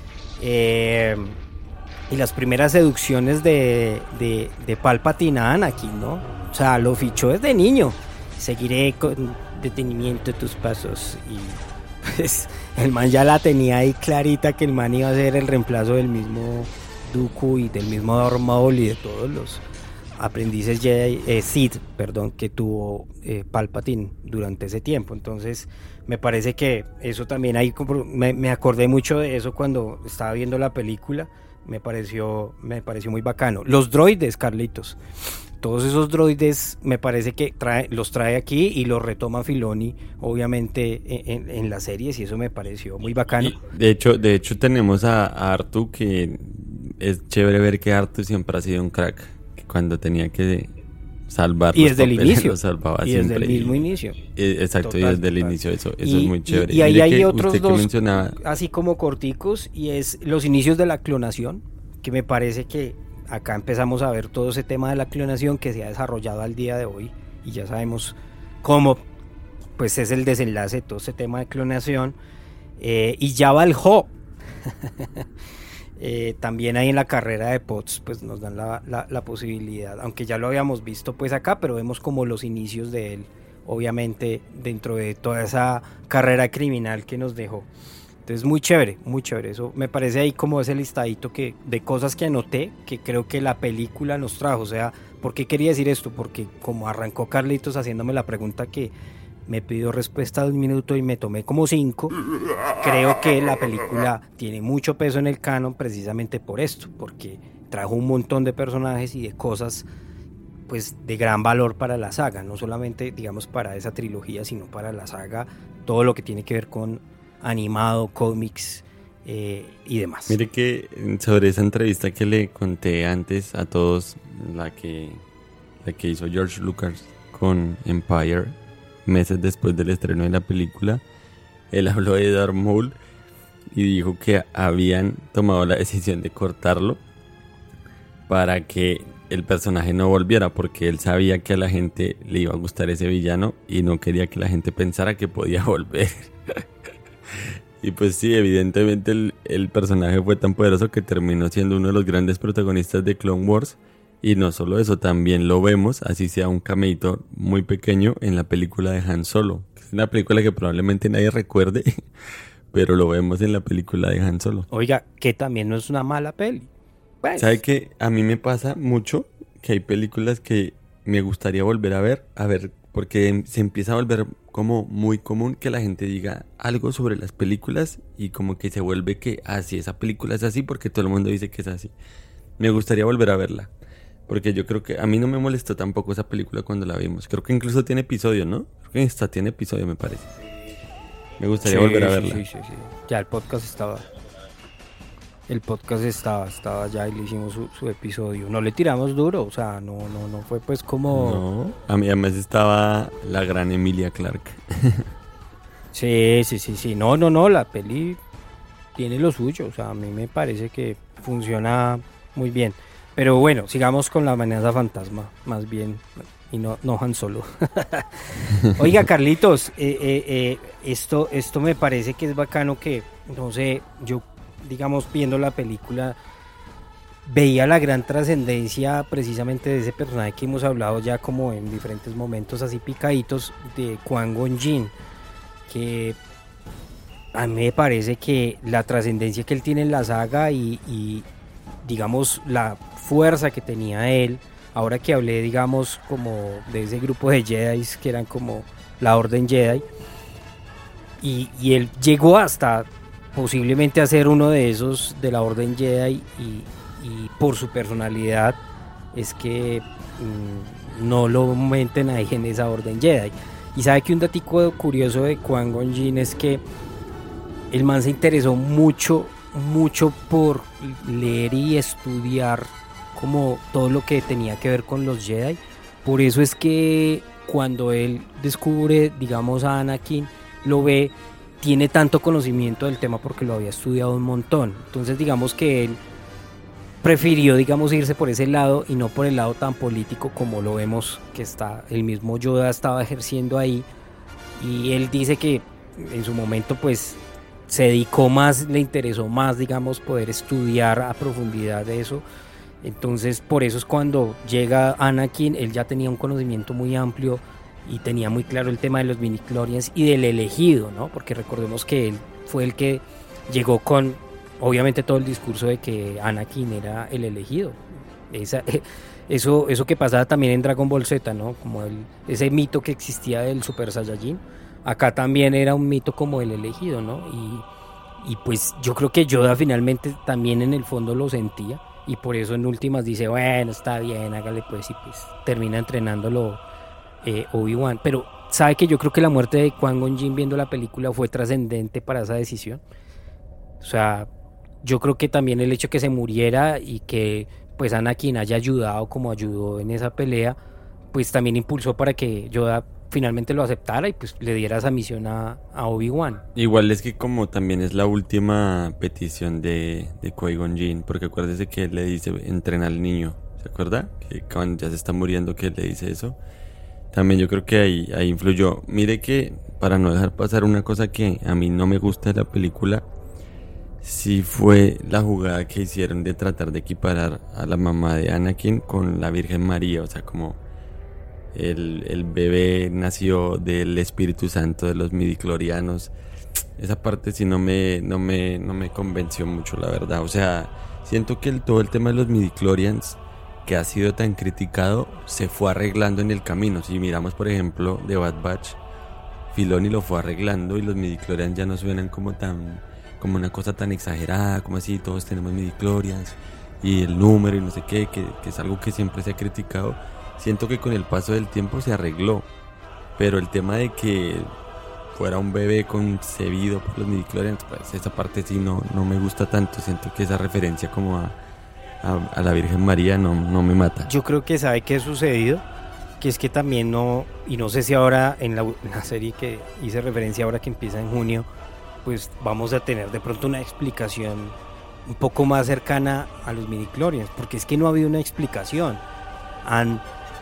eh, y las primeras seducciones de, de, de Palpatine a Anakin, ¿no? O sea, lo fichó desde niño, seguiré con detenimiento tus pasos, y pues el man ya la tenía ahí clarita que el man iba a ser el reemplazo del mismo Dooku y del mismo Darth Maul y de todos los aprendices Jedi, eh, Sith, perdón, que tuvo eh, Palpatine durante ese tiempo. Entonces me parece que eso también ahí me, me acordé mucho de eso cuando estaba viendo la película. Me pareció, me pareció muy bacano. Los droides, Carlitos, todos esos droides me parece que trae, los trae aquí y los retoma Filoni, obviamente en, en las series, y eso me pareció muy bacano. Y de hecho, de hecho tenemos a, a Artu, que es chévere ver que Artu siempre ha sido un crack, que cuando tenía que salvar y desde el inicio, lo salvaba y siempre. desde el mismo inicio. Y, exacto, total, y desde el total. inicio, eso, eso y, es muy chévere. Y, y ahí Mire hay que otros usted que dos, mencionaba, así como corticos, y es los inicios de la clonación, que me parece que acá empezamos a ver todo ese tema de la clonación que se ha desarrollado al día de hoy, y ya sabemos cómo pues es el desenlace de todo ese tema de clonación, eh, y Jabba el Hutt. Eh, también ahí en la carrera de Potts pues nos dan la, la, la posibilidad, aunque ya lo habíamos visto pues acá, pero vemos como los inicios de él, obviamente dentro de toda esa carrera criminal que nos dejó. Entonces muy chévere, muy chévere, eso me parece ahí como ese listadito que, de cosas que anoté, que creo que la película nos trajo. O sea, ¿por qué quería decir esto? Porque como arrancó Carlitos haciéndome la pregunta que me pidió respuesta de un minuto y me tomé como cinco, creo que la película tiene mucho peso en el canon precisamente por esto, porque trajo un montón de personajes y de cosas pues de gran valor para la saga, no solamente digamos para esa trilogía, sino para la saga, todo lo que tiene que ver con animado, cómics eh, y demás. mire que sobre esa entrevista que le conté antes a todos, la que, la que hizo George Lucas con Empire, meses después del estreno de la película, él habló de Darth Maul y dijo que habían tomado la decisión de cortarlo para que el personaje no volviera, porque él sabía que a la gente le iba a gustar ese villano y no quería que la gente pensara que podía volver. Y pues sí, evidentemente el, el personaje fue tan poderoso que terminó siendo uno de los grandes protagonistas de Clone Wars. Y no solo eso, también lo vemos, así sea un cameíto muy pequeño, en la película de Han Solo. Es una película que probablemente nadie recuerde, pero lo vemos en la película de Han Solo. Oiga, que también no es una mala peli. Pues. ¿Sabe qué? A mí me pasa mucho que hay películas que me gustaría volver a ver, a ver, porque se empieza a volver como muy común que la gente diga algo sobre las películas y como que se vuelve que, ah, sí, esa película es así porque todo el mundo dice que es así. Me gustaría volver a verla. Porque yo creo que a mí no me molestó tampoco esa película cuando la vimos. Creo que incluso tiene episodio, ¿no? Creo que esta tiene episodio, me parece. Me gustaría sí, volver a sí, verla. Sí, sí, sí. Ya el podcast estaba. El podcast estaba, estaba ya y le hicimos su, su episodio. No le tiramos duro, o sea, no, no, no fue pues como. No, a mí además estaba la gran Emilia Clarke. Sí, sí, sí, sí. No, no, no, la peli tiene lo suyo. O sea, a mí me parece que funciona muy bien. Pero bueno, sigamos con la amenaza fantasma, más bien, y no, no Han Solo. Oiga, Carlitos, eh, eh, eh, esto, esto me parece que es bacano que, no sé, yo, digamos, viendo la película, veía la gran trascendencia precisamente de ese personaje que hemos hablado ya como en diferentes momentos así picaditos, de Qui-Gon Jinn, que a mí me parece que la trascendencia que él tiene en la saga y, y digamos la fuerza que tenía él, ahora que hablé digamos como de ese grupo de Jedi que eran como la Orden Jedi, y, y él llegó hasta posiblemente a ser uno de esos de la Orden Jedi, y, y por su personalidad es que mmm, no lo meten ahí en esa Orden Jedi. Y sabe que un datico curioso de Qui-Gon Jinn es que el man se interesó mucho, mucho por leer y estudiar como todo lo que tenía que ver con los Jedi. Por eso es que cuando él descubre, digamos, a Anakin, lo ve, tiene tanto conocimiento del tema porque lo había estudiado un montón. Entonces digamos que él prefirió, digamos, irse por ese lado y no por el lado tan político como lo vemos que está el mismo Yoda estaba ejerciendo ahí. Y él dice que en su momento pues se dedicó más, le interesó más, digamos, poder estudiar a profundidad de eso. Entonces por eso es cuando llega Anakin, él ya tenía un conocimiento muy amplio y tenía muy claro el tema de los midichlorians y del elegido, ¿no? Porque recordemos que él fue el que llegó con, obviamente, todo el discurso de que Anakin era el elegido. Esa, eso, eso que pasaba también en Dragon Ball Z, ¿no? Como el, ese mito que existía del Super Saiyajin. Acá también era un mito como el elegido, ¿no? Y, y pues yo creo que Yoda finalmente también en el fondo lo sentía, y por eso en últimas dice, bueno, está bien, hágale pues, y pues termina entrenándolo eh, Obi-Wan. Pero sabe que yo creo que la muerte de Qui-Gon Jinn viendo la película fue trascendente para esa decisión. O sea, yo creo que también el hecho que se muriera y que pues Anakin haya ayudado como ayudó en esa pelea, pues también impulsó para que Yoda finalmente lo aceptara y pues le diera esa misión a, a Obi-Wan. Igual es que como también es la última petición de, de Qui-Gon Jinn, porque acuérdese que él le dice entrena al niño, ¿se acuerda? Que cuando ya se está muriendo que él le dice eso. También yo creo que ahí, ahí influyó. Mire que para no dejar pasar una cosa que a mí no me gusta de la película, sí fue la jugada que hicieron de tratar de equiparar a la mamá de Anakin con la Virgen María, o sea, como El, el bebé nació del Espíritu Santo de los midichlorianos. Esa parte sí no me, no me, no me convenció mucho, la verdad. O sea, siento que el, todo el tema de los midichlorians, que ha sido tan criticado, se fue arreglando en el camino. Si miramos, por ejemplo, The Bad Batch, Filoni lo fue arreglando y los midichlorians ya no suenan como tan, como una cosa tan exagerada, como así, todos tenemos midichlorians y el número y no sé qué, que, que es algo que siempre se ha criticado. Siento que con el paso del tiempo se arregló, pero el tema de que fuera un bebé concebido por los midichlorians, pues esa parte sí no, no me gusta tanto. Siento que esa referencia como a, a, a la Virgen María no, no me mata. Yo creo que sabe qué ha sucedido, que es que también no, y no sé si ahora en la, en la serie que hice referencia ahora que empieza en junio, pues vamos a tener de pronto una explicación un poco más cercana a los midichlorians, porque es que no ha habido una explicación. Han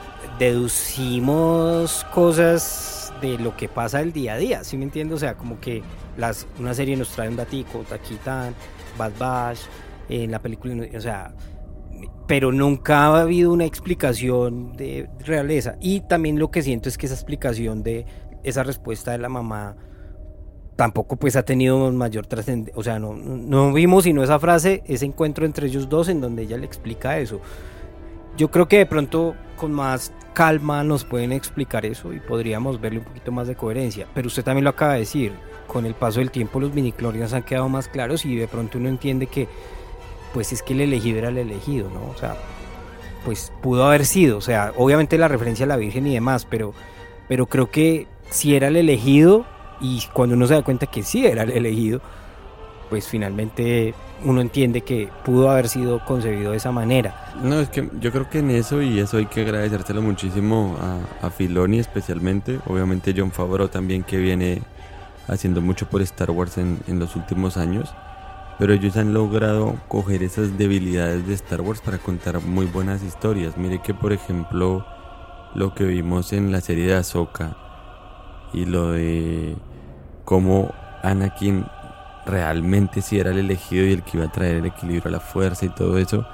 deducimos cosas de lo que pasa el día a día, ¿sí me entiendes? O sea, como que las, una serie nos trae un datico, Taquitan, Bad Batch, en la película, o sea, pero nunca ha habido una explicación de realeza. Y también lo que siento es que esa explicación de esa respuesta de la mamá tampoco pues ha tenido mayor trascendencia. O sea, no, no vimos sino esa frase, ese encuentro entre ellos dos en donde ella le explica eso. Yo creo que de pronto con más calma nos pueden explicar eso y podríamos verle un poquito más de coherencia, pero usted también lo acaba de decir, con el paso del tiempo los midichlorians han quedado más claros y de pronto uno entiende que pues es que el elegido era el elegido, ¿no? O sea, pues pudo haber sido, o sea, obviamente la referencia a la Virgen y demás, pero, pero creo que si era el elegido, y cuando uno se da cuenta que sí era el elegido, pues finalmente uno entiende que pudo haber sido concebido de esa manera. No, es que yo creo que en eso, y eso hay que agradecérselo muchísimo a, a Filoni especialmente, obviamente Jon Favreau también, que viene haciendo mucho por Star Wars en, en los últimos años, pero ellos han logrado coger esas debilidades de Star Wars para contar muy buenas historias. Mire que por ejemplo lo que vimos en la serie de Ahsoka y lo de cómo Anakin realmente sí era el elegido y el que iba a traer el equilibrio a la fuerza y todo eso,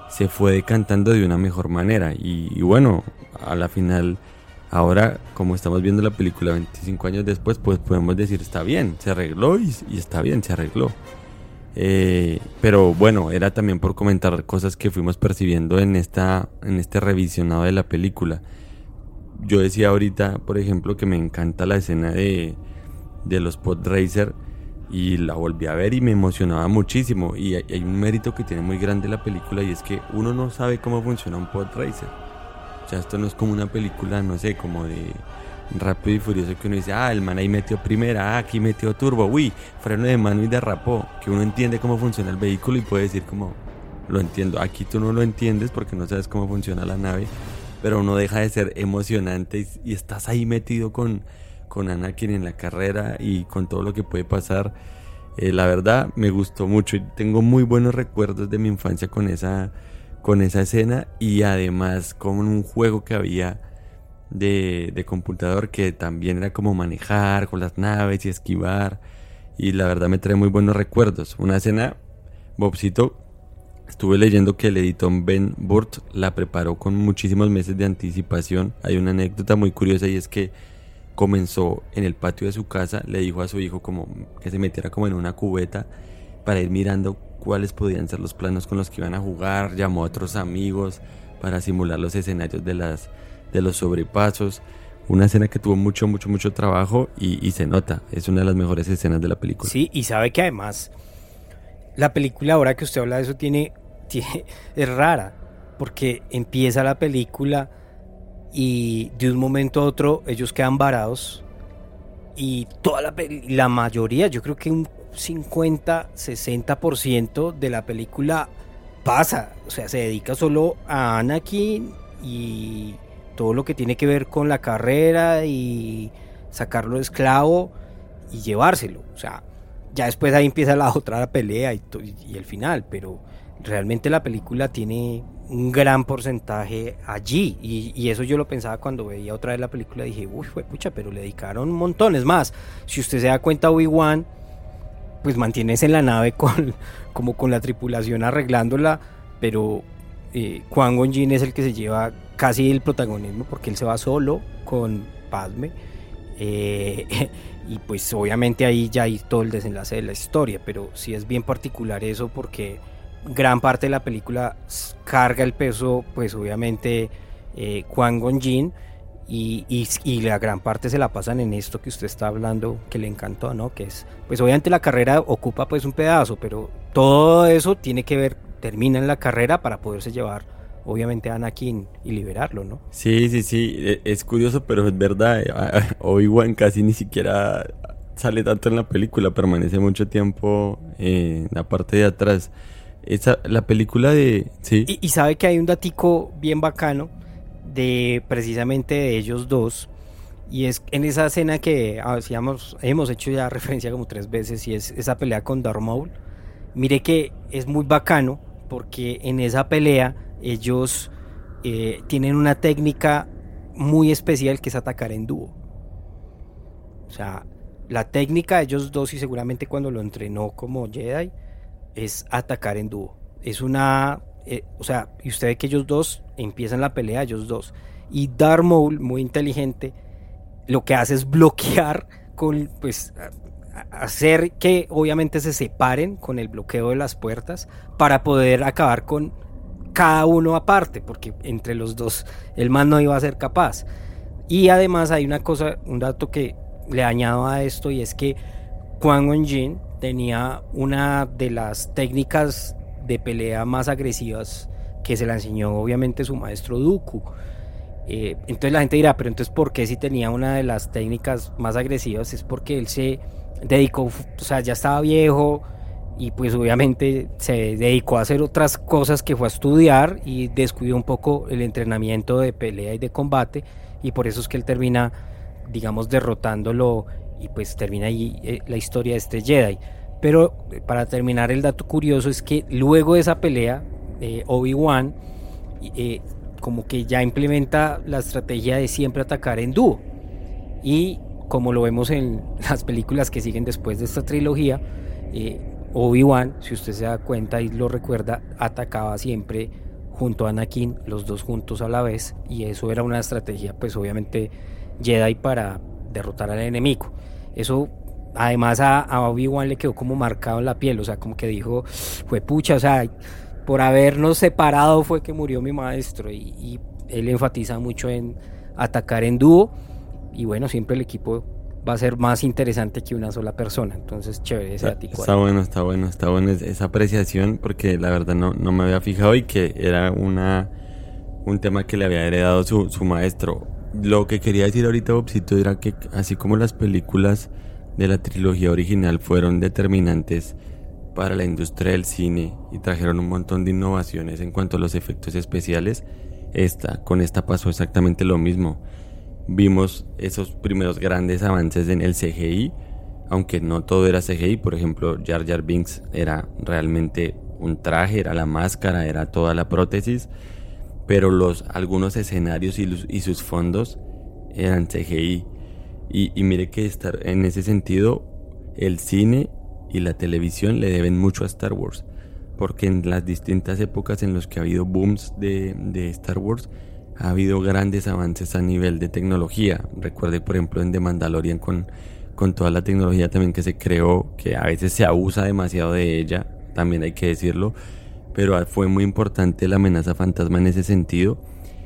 se fue decantando de una mejor manera. Y, y bueno, a la final, ahora como estamos viendo la película veinticinco años después, pues podemos decir está bien, se arregló y, y está bien, se arregló. Eh, pero bueno, era también por comentar cosas que fuimos percibiendo en, esta, en este revisionado de la película. Yo decía ahorita, por ejemplo, que me encanta la escena de, de los pod racer, y la volví a ver y me emocionaba muchísimo. Y hay, hay un mérito que tiene muy grande la película, y es que uno no sabe cómo funciona un pod racer. O sea, esto no es como una película, no sé, como de Rápido y Furioso, que uno dice, ah, el man ahí metió primera, ah, aquí metió turbo, uy, freno de mano y derrapó, que uno entiende cómo funciona el vehículo y puede decir como, lo entiendo. Aquí tú no lo entiendes porque no sabes cómo funciona la nave, pero uno deja de ser emocionante y, y estás ahí metido con, con Anakin en la carrera y con todo lo que puede pasar. Eh, la verdad me gustó mucho y tengo muy buenos recuerdos de mi infancia con esa, con esa escena, y además con un juego que había de, de computador que también era como manejar con las naves y esquivar, y la verdad me trae muy buenos recuerdos. Una escena, Bobcito, estuve leyendo que el editor Ben Burtt la preparó con muchísimos meses de anticipación. Hay una anécdota muy curiosa, y es que comenzó en el patio de su casa, le dijo a su hijo como que se metiera como en una cubeta para ir mirando cuáles podían ser los planos con los que iban a jugar. Llamó a otros amigos para simular los escenarios de las de los sobrepasos. Una escena que tuvo mucho, mucho, mucho trabajo y, y se nota, es una de las mejores escenas de la película. Sí, y sabe que además la película, ahora que usted habla de eso, tiene, tiene es rara, porque empieza la película y de un momento a otro ellos quedan varados, y toda la, la mayoría, yo creo que un cincuenta, sesenta por ciento de la película pasa, o sea, se dedica solo a Anakin y todo lo que tiene que ver con la carrera y sacarlo de esclavo y llevárselo. O sea, ya después ahí empieza la otra la pelea y, y el final, pero realmente la película tiene un gran porcentaje allí, y, y eso yo lo pensaba cuando veía otra vez la película. Dije, uy, fue pucha, pero le dedicaron montones más. Si usted se da cuenta, Obi-Wan pues mantienes en la nave con, como con la tripulación arreglándola, pero eh, Qui-Gon Jinn es el que se lleva casi el protagonismo, porque él se va solo con Padme, eh, y pues obviamente ahí ya hay todo el desenlace de la historia, pero sí es bien particular eso, porque gran parte de la película carga el peso, pues obviamente eh, Qui-Gon Jinn, y, y, y la gran parte se la pasan en esto que usted está hablando, que le encantó, ¿no? Que es, pues obviamente la carrera ocupa pues un pedazo, pero todo eso tiene que ver, termina en la carrera para poderse llevar obviamente a Anakin y liberarlo, ¿no? Sí, sí, sí, es curioso, pero es verdad, Obi-Wan casi ni siquiera sale tanto en la película, permanece mucho tiempo en la parte de atrás. Esa, la película de... ¿sí? Y, y sabe que hay un datico bien bacano de precisamente de ellos dos, y es en esa escena que decíamos, hemos hecho ya referencia como tres veces, y es esa pelea con Darth Maul. Mire que es muy bacano, porque en esa pelea ellos eh, tienen una técnica muy especial, que es atacar en dúo. O sea, la técnica de ellos dos, y seguramente cuando lo entrenó como Jedi, es atacar en dúo. Es una... Eh, o sea, y usted ve que ellos dos empiezan la pelea, ellos dos, y Darth Maul, muy inteligente, lo que hace es bloquear con, pues, a, hacer que obviamente se separen con el bloqueo de las puertas, para poder acabar con cada uno aparte, porque entre los dos el man no iba a ser capaz. Y además hay una cosa, un dato que le añado a esto, y es que Qui-Gon Jinn tenía una de las técnicas de pelea más agresivas que se la enseñó obviamente su maestro Dooku. Eh, entonces la gente dirá, pero entonces ¿por qué si tenía una de las técnicas más agresivas? Es porque él se dedicó, o sea, ya estaba viejo, y pues obviamente se dedicó a hacer otras cosas, que fue a estudiar, y descuidó un poco el entrenamiento de pelea y de combate, y por eso es que él termina, digamos, derrotándolo, y pues termina ahí eh, la historia de este Jedi. Pero para terminar, el dato curioso es que luego de esa pelea, eh, Obi-Wan eh, como que ya implementa la estrategia de siempre atacar en dúo, y como lo vemos en las películas que siguen después de esta trilogía, eh, Obi-Wan, si usted se da cuenta y lo recuerda, atacaba siempre junto a Anakin, los dos juntos a la vez, y eso era una estrategia pues obviamente Jedi para derrotar al enemigo. Eso además a, a Obi-Wan le quedó como marcado en la piel, o sea, como que dijo, fue pucha, o sea, por habernos separado fue que murió mi maestro, y, y él enfatiza mucho en atacar en dúo, y bueno, siempre el equipo va a ser más interesante que una sola persona. Entonces, chévere ese ático. Está bueno, está bueno, está bueno esa apreciación, porque la verdad no, no me había fijado, y que era una un tema que le había heredado su, su maestro. Lo que quería decir ahorita, Bobcito, era que así como las películas de la trilogía original fueron determinantes para la industria del cine y trajeron un montón de innovaciones en cuanto a los efectos especiales, esta, con esta pasó exactamente lo mismo. Vimos esos primeros grandes avances en el C G I, aunque no todo era C G I. Por ejemplo, Jar Jar Binks era realmente un traje, era la máscara, era toda la prótesis, pero los algunos escenarios y, los, y sus fondos eran C G I. Y, y mire que estar, en ese sentido el cine y la televisión le deben mucho a Star Wars, porque en las distintas épocas en las que ha habido booms de, de Star Wars, ha habido grandes avances a nivel de tecnología. Recuerde, por ejemplo, en The Mandalorian con, con toda la tecnología también que se creó, que a veces se abusa demasiado de ella, también hay que decirlo, pero fue muy importante la amenaza fantasma en ese sentido.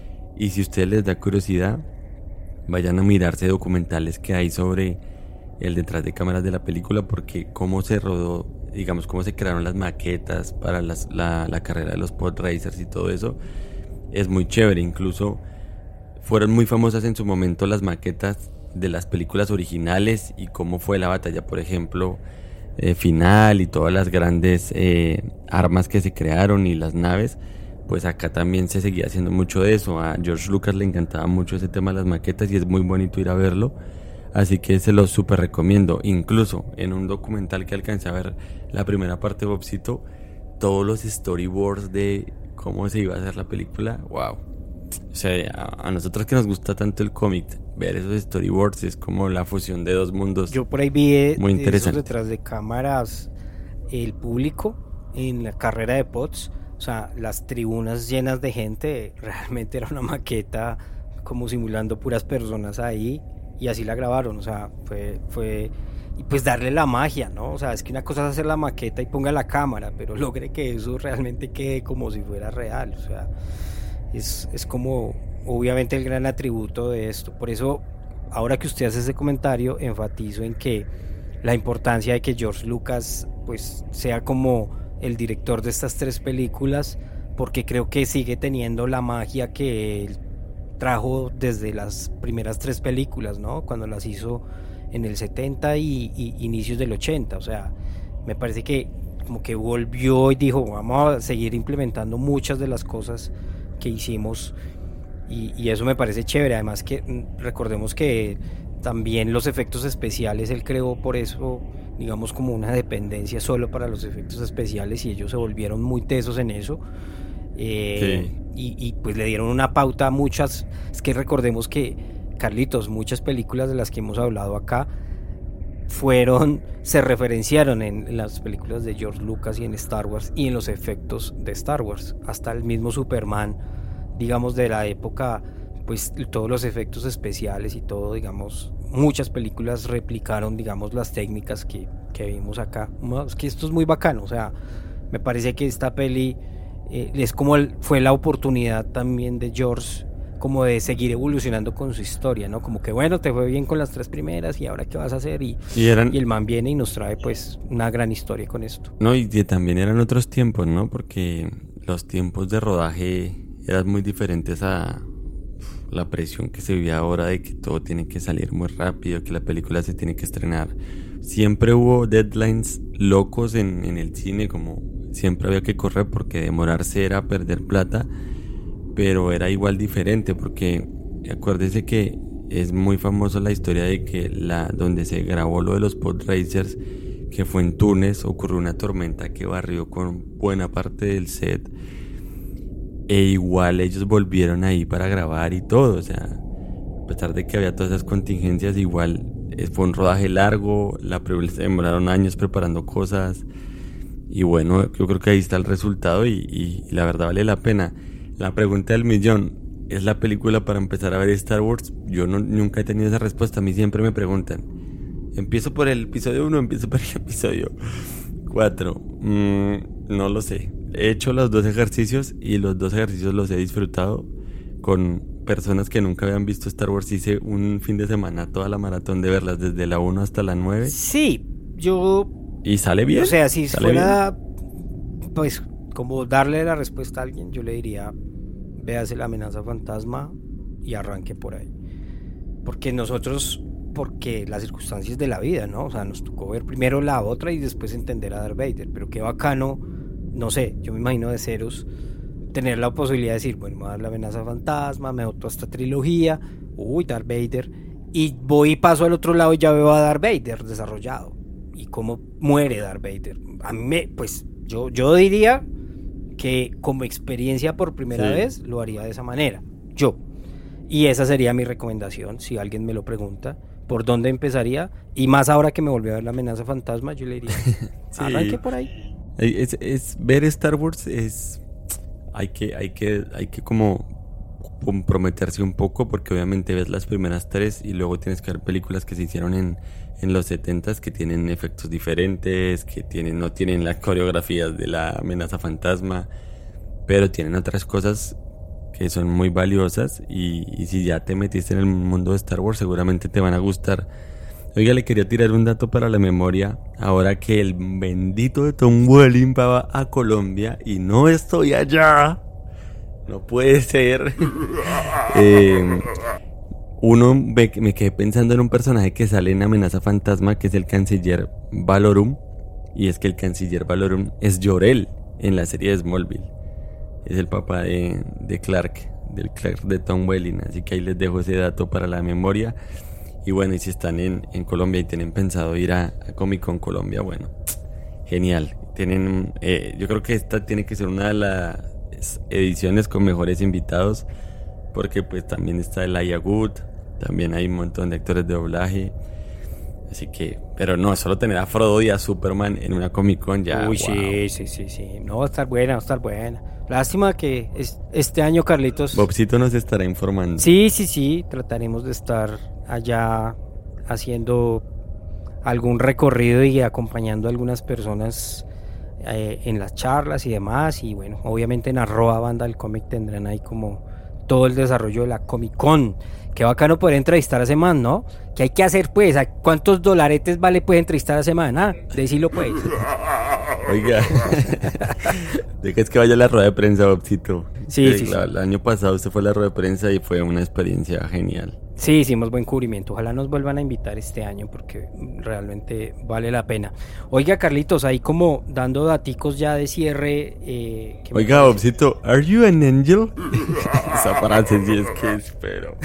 Y si a ustedes les da curiosidad, vayan a mirarse documentales que hay sobre el detrás de cámaras de la película, porque cómo se rodó, digamos, cómo se crearon las maquetas para las, la, la carrera de los pod racers y todo eso, es muy chévere. Incluso fueron muy famosas en su momento las maquetas de las películas originales y cómo fue la batalla, por ejemplo, eh, final, y todas las grandes eh, armas que se crearon y las naves. Pues acá también se seguía haciendo mucho de eso. A George Lucas le encantaba mucho ese tema de las maquetas y es muy bonito ir a verlo, así que se los súper recomiendo. Incluso en un documental que alcancé a ver la primera parte, Bobcito, todos los storyboards de cómo se iba a hacer la película, wow. O sea, a, a nosotros que nos gusta tanto el cómic, ver esos storyboards es como la fusión de dos mundos. Yo por ahí vi eh, muy interesante. Esos detrás de cámaras, el público en la carrera de pods, o sea, las tribunas llenas de gente, realmente era una maqueta como simulando puras personas ahí, y así la grabaron. O sea, fue fue y pues darle la magia, ¿no? O sea, es que una cosa es hacer la maqueta y ponga la cámara, pero logre que eso realmente quede como si fuera real. O sea, es, es como obviamente el gran atributo de esto. Por eso, ahora que usted hace ese comentario, enfatizo en que la importancia de que George Lucas pues sea como el director de estas tres películas, porque creo que sigue teniendo la magia que él trajo desde las primeras tres películas, ¿no? Cuando las hizo en el setenta y, y inicios del ochenta. O sea, me parece que como que volvió y dijo, vamos a seguir implementando muchas de las cosas que hicimos, y, y eso me parece chévere. Además que recordemos que también los efectos especiales él creó, por eso digamos como una dependencia solo para los efectos especiales, y ellos se volvieron muy tesos en eso. Eh, sí. y, y pues le dieron una pauta a muchas. Es que recordemos que, Carlitos, muchas películas de las que hemos hablado acá fueron, se referenciaron en, en las películas de George Lucas y en Star Wars y en los efectos de Star Wars. Hasta el mismo Superman, digamos, de la época, pues todos los efectos especiales y todo, digamos, muchas películas replicaron, digamos, las técnicas que, que vimos acá. Es que esto es muy bacano. O sea, me parece que esta peli eh, es como el, fue la oportunidad también de George como de seguir evolucionando con su historia, ¿no? Como que bueno, te fue bien con las tres primeras y ahora qué vas a hacer, y, y, eran... y el man viene y nos trae pues una gran historia con esto. No, y que también eran otros tiempos, ¿no? Porque los tiempos de rodaje eran muy diferentes a la presión que se vive ahora de que todo tiene que salir muy rápido, que la película se tiene que estrenar. Siempre hubo deadlines locos en, en el cine, como siempre había que correr porque demorarse era perder plata, pero era igual diferente, porque acuérdese que es muy famosa la historia de que la donde se grabó lo de los pod racers, que fue en Túnez, ocurrió una tormenta que barrió con buena parte del set, e igual ellos volvieron ahí para grabar y todo. O sea, a pesar de que había todas esas contingencias, igual fue un rodaje largo, la se demoraron años preparando cosas, y bueno, yo creo que ahí está el resultado, y, y, y la verdad vale la pena. La pregunta del millón, ¿es la película para empezar a ver Star Wars? Yo no, nunca he tenido esa respuesta. A mí siempre me preguntan, ¿empiezo por el episodio uno o empiezo por el episodio cuatro? Mm, no lo sé. He hecho los dos ejercicios y los dos ejercicios los he disfrutado con personas que nunca habían visto Star Wars. Hice un fin de semana toda la maratón de verlas desde la uno hasta la nueve. Sí, yo... ¿Y sale bien? O sea, si ¿Sale fuera, bien? Pues, como darle la respuesta a alguien, yo le diría, véase La amenaza fantasma y arranque por ahí. Porque nosotros, porque las circunstancias de la vida, ¿no? O sea, nos tocó ver primero la otra y después entender a Darth Vader. Pero qué bacano, no sé, yo me imagino de ceros, tener la posibilidad de decir, bueno, me voy a dar La amenaza fantasma, me doy toda esta trilogía, uy, Darth Vader, y voy y paso al otro lado y ya veo a Darth Vader desarrollado. Y cómo muere Darth Vader. A mí me, pues yo, yo diría que como experiencia por primera sí. vez lo haría de esa manera, yo. Y esa sería mi recomendación, si alguien me lo pregunta, ¿por dónde empezaría? Y más ahora que me volvió a ver La amenaza fantasma, yo le diría, sí. arranque por ahí. Es, es, ver Star Wars es... Hay que, hay que, hay que como comprometerse un poco, porque obviamente ves las primeras tres y luego tienes que ver películas que se hicieron en... en los setentas que tienen efectos diferentes, que tienen, no tienen las coreografías de La amenaza fantasma, pero tienen otras cosas que son muy valiosas y, y si ya te metiste en el mundo de Star Wars seguramente te van a gustar. Oiga, le quería tirar un dato para la memoria, ahora que el bendito de Tom Welling va a Colombia y no estoy allá, no puede ser. eh... Uno, me quedé pensando en un personaje que sale en Amenaza Fantasma, que es el canciller Valorum. Y es que el canciller Valorum es Jor-El en la serie de Smallville. Es el papá de, de Clark, del Clark de Tom Welling. Así que ahí les dejo ese dato para la memoria. Y bueno, y si están en, en Colombia y tienen pensado ir a, a Comic Con Colombia, bueno, genial. Tienen, eh, yo creo que esta tiene que ser una de las ediciones con mejores invitados, porque pues también está Elijah Wood. También hay un montón de actores de doblaje. Así que, pero no, solo tener a Frodo y a Superman en una Comic Con ya. Uy, wow. sí, sí, sí, sí. No, va a estar buena, va a estar buena. Lástima que es, este año, Carlitos. Bobcito nos estará informando. Sí, sí, sí. Trataremos de estar allá haciendo algún recorrido y acompañando a algunas personas eh, en las charlas y demás. Y bueno, obviamente en arroba banda del cómic tendrán ahí como todo el desarrollo de la Comic Con. Qué bacano poder entrevistar a ese man, ¿no? ¿Qué hay que hacer, pues? ¿A cuántos dolaretes vale, pues, entrevistar a ese man? Ah, decilo, pues. Oiga, ¿de qué es que vaya a la rueda de prensa, Bobcito? Sí, el, sí, sí. El año pasado usted fue a la rueda de prensa y fue una experiencia genial. Sí, hicimos buen cubrimiento. Ojalá nos vuelvan a invitar este año porque realmente vale la pena. Oiga, Carlitos, ahí como dando daticos ya de cierre. Eh, Oiga, Bobcito, ¿are you an angel? Esa frase sí es que espero.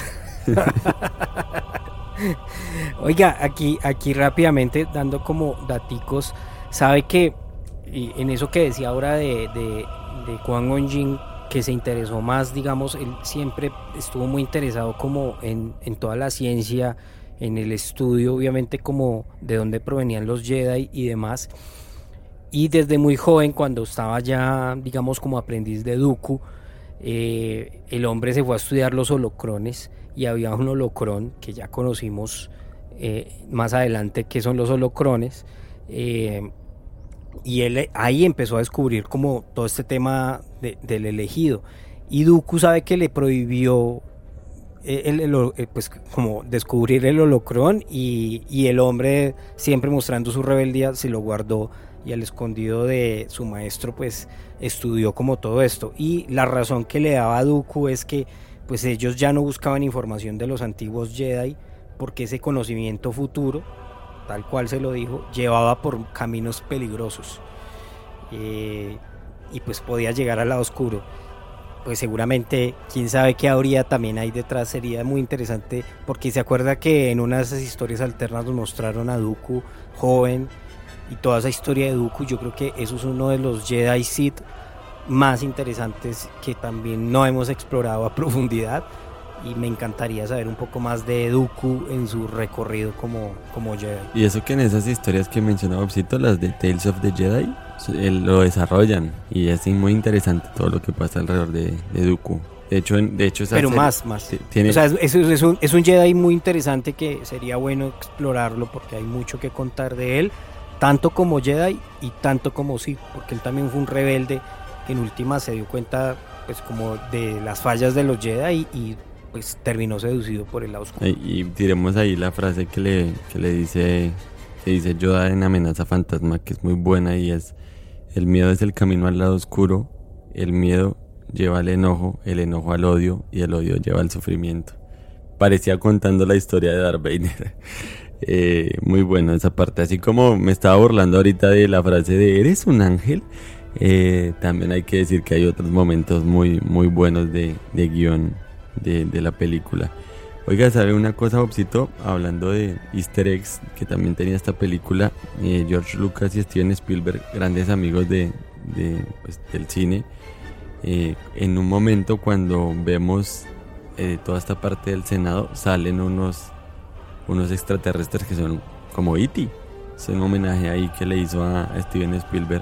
Oiga, aquí, aquí rápidamente dando como daticos, sabe que y en eso que decía ahora de, de, de Qui-Gon Jinn, que se interesó más, digamos, él siempre estuvo muy interesado como en, en toda la ciencia, en el estudio, obviamente como de dónde provenían los Jedi y demás, y desde muy joven, cuando estaba ya, digamos, como aprendiz de Dooku, eh, el hombre se fue a estudiar los holocrones, y había un holocrón que ya conocimos eh, más adelante que son los holocrones, eh, y él ahí empezó a descubrir como todo este tema de, del elegido, y Dooku sabe que le prohibió eh, el, el, el, pues como descubrir el holocrón, y, y el hombre, siempre mostrando su rebeldía, se lo guardó y al escondido de su maestro pues estudió como todo esto, y la razón que le daba a Dooku es que pues ellos ya no buscaban información de los antiguos Jedi, porque ese conocimiento futuro, tal cual se lo dijo, llevaba por caminos peligrosos, eh, y pues podía llegar al lado oscuro. Pues seguramente, quién sabe qué habría también ahí detrás, sería muy interesante, porque se acuerda que en una de esas historias alternas nos mostraron a Dooku joven, y toda esa historia de Dooku, yo creo que eso es uno de los Jedi Sith más interesantes que también no hemos explorado a profundidad, y me encantaría saber un poco más de Dooku en su recorrido como, como Jedi. Y eso que en esas historias que mencionaba Bobcito, las de Tales of the Jedi, el, lo desarrollan y es muy interesante todo lo que pasa alrededor de, de Dooku. De hecho, de hecho esa pero serie más, más. Tiene... O sea, es, es, es, un, es un Jedi muy interesante que sería bueno explorarlo porque hay mucho que contar de él, tanto como Jedi y tanto como Sith, porque él también fue un rebelde que en última se dio cuenta pues como de las fallas de los Jedi y, y pues terminó seducido por el lado oscuro. Y, y tiremos ahí la frase que le, que le dice que dice Yoda en Amenaza Fantasma, que es muy buena, y es: el miedo es el camino al lado oscuro, el miedo lleva al enojo, el enojo al odio y el odio lleva al sufrimiento. Parecía contando la historia de Darth Vader. eh, muy bueno esa parte, así como me estaba burlando ahorita de la frase de ¿eres un ángel? Eh, también hay que decir que hay otros momentos muy, muy buenos de, de guión de, de la película. Oiga, ¿sabe una cosa, Bobcito? Hablando de easter eggs que también tenía esta película, eh, George Lucas y Steven Spielberg, grandes amigos de, de, pues, del cine, eh, en un momento cuando vemos eh, toda esta parte del Senado, salen unos, unos extraterrestres que son como E T. Es un homenaje ahí que le hizo a, a Steven Spielberg,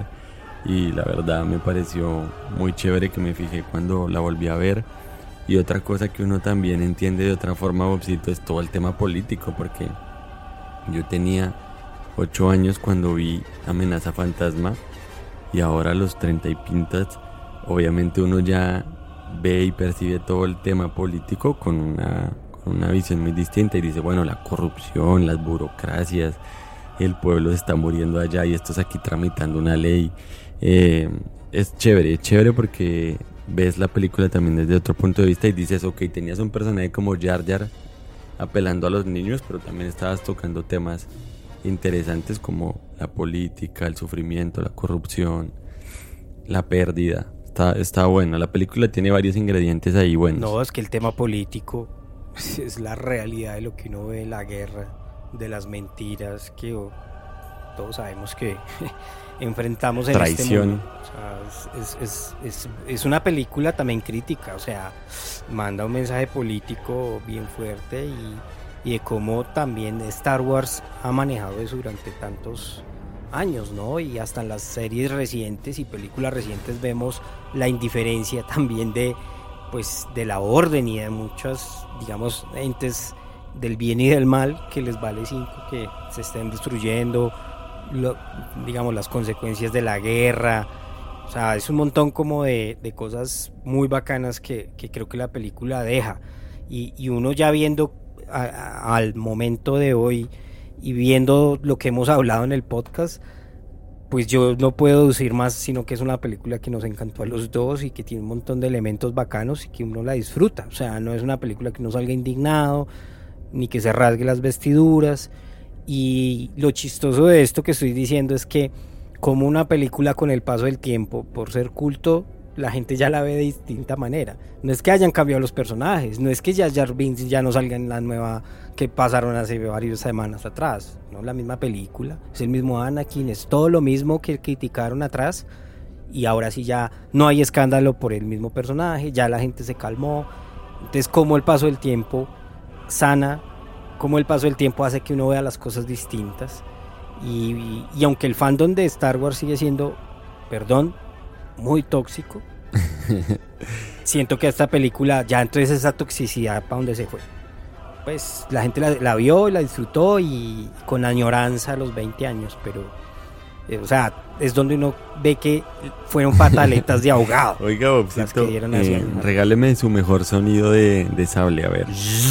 y la verdad me pareció muy chévere, que me fijé cuando la volví a ver. Y otra cosa que uno también entiende de otra forma, Bobcito, es todo el tema político, porque yo tenía ocho años cuando vi Amenaza Fantasma, y ahora a los treinta y pintas, obviamente uno ya ve y percibe todo el tema político con una, con una visión muy distinta, y dice, bueno, la corrupción, las burocracias, el pueblo se está muriendo allá y estos aquí tramitando una ley. Eh, es chévere, es chévere porque ves la película también desde otro punto de vista y dices, ok, tenías un personaje como Jar Jar apelando a los niños, pero también estabas tocando temas interesantes como la política, el sufrimiento, la corrupción, la pérdida. Está, está buena, la película tiene varios ingredientes ahí buenos. No, es que el tema político es la realidad de lo que uno ve, la guerra, de las mentiras que oh, todos sabemos que enfrentamos en traición. Este mundo. O sea, es, es, es, es, es una película también crítica, o sea, manda un mensaje político bien fuerte, y, y de cómo también Star Wars ha manejado eso durante tantos años, ¿no? Y hasta en las series recientes y películas recientes vemos la indiferencia también de, pues, de la orden y de muchos, digamos, entes del bien y del mal, que les vale cinco que se estén destruyendo, lo, digamos, las consecuencias de la guerra. O sea, es un montón como de, de cosas muy bacanas que, que creo que la película deja, y, y uno ya viendo a, a, al momento de hoy y viendo lo que hemos hablado en el podcast, pues yo no puedo decir más sino que es una película que nos encantó a los dos y que tiene un montón de elementos bacanos y que uno la disfruta. O sea, no es una película que uno salga indignado ni que se rasgue las vestiduras. Y lo chistoso de esto que estoy diciendo es que como una película con el paso del tiempo, por ser culto, la gente ya la ve de distinta manera. No es que hayan cambiado los personajes, no es que Jar Jar Binks ya no salga en la nueva que pasaron hace varias semanas atrás, no, la misma película, es el mismo Anakin, es todo lo mismo que criticaron atrás, y ahora sí ya no hay escándalo por el mismo personaje, ya la gente se calmó. Entonces, como el paso del tiempo sana, como el paso del tiempo hace que uno vea las cosas distintas, y, y, y aunque el fandom de Star Wars sigue siendo, perdón, muy tóxico, siento que esta película ya entonces esa toxicidad para dónde se fue. Pues la gente la, la vio, la disfrutó, y con añoranza a los veinte años, pero eh, o sea, es donde uno ve que fueron pataletas de ahogado. Oiga, Bobcito, eh, regáleme su mejor sonido de, de sable, a ver.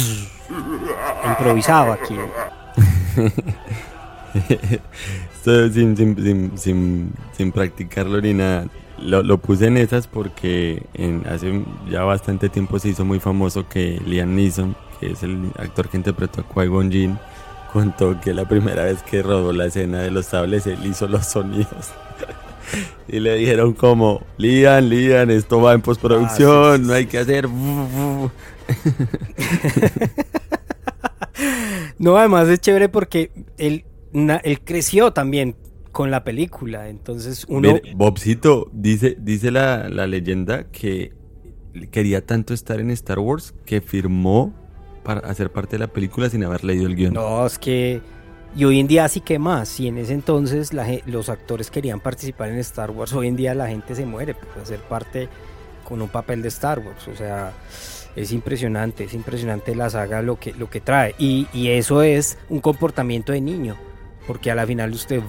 Improvisado aquí. Esto sin, sin, sin, sin, sin practicarlo ni nada. Lo, lo puse en esas porque en, hace ya bastante tiempo se hizo muy famoso que Liam Neeson, que es el actor que interpretó a Qui-Gon Jinn, contó que la primera vez que rodó la escena de los sables él hizo los sonidos y le dijeron como, Liam, Liam, esto va en postproducción, ah, sí, sí, no hay que hacer no, además es chévere porque él, na, él creció también con la película, entonces uno... Ver, Bobcito, dice, dice la, la leyenda que quería tanto estar en Star Wars que firmó para hacer parte de la película sin haber leído el guión. No, es que Y hoy en día sí que más, si en ese entonces la, los actores querían participar en Star Wars, hoy en día la gente se muere por hacer parte con un papel de Star Wars, o sea, es impresionante, es impresionante la saga lo que, lo que trae, y, y eso es un comportamiento de niño, porque a la final usted,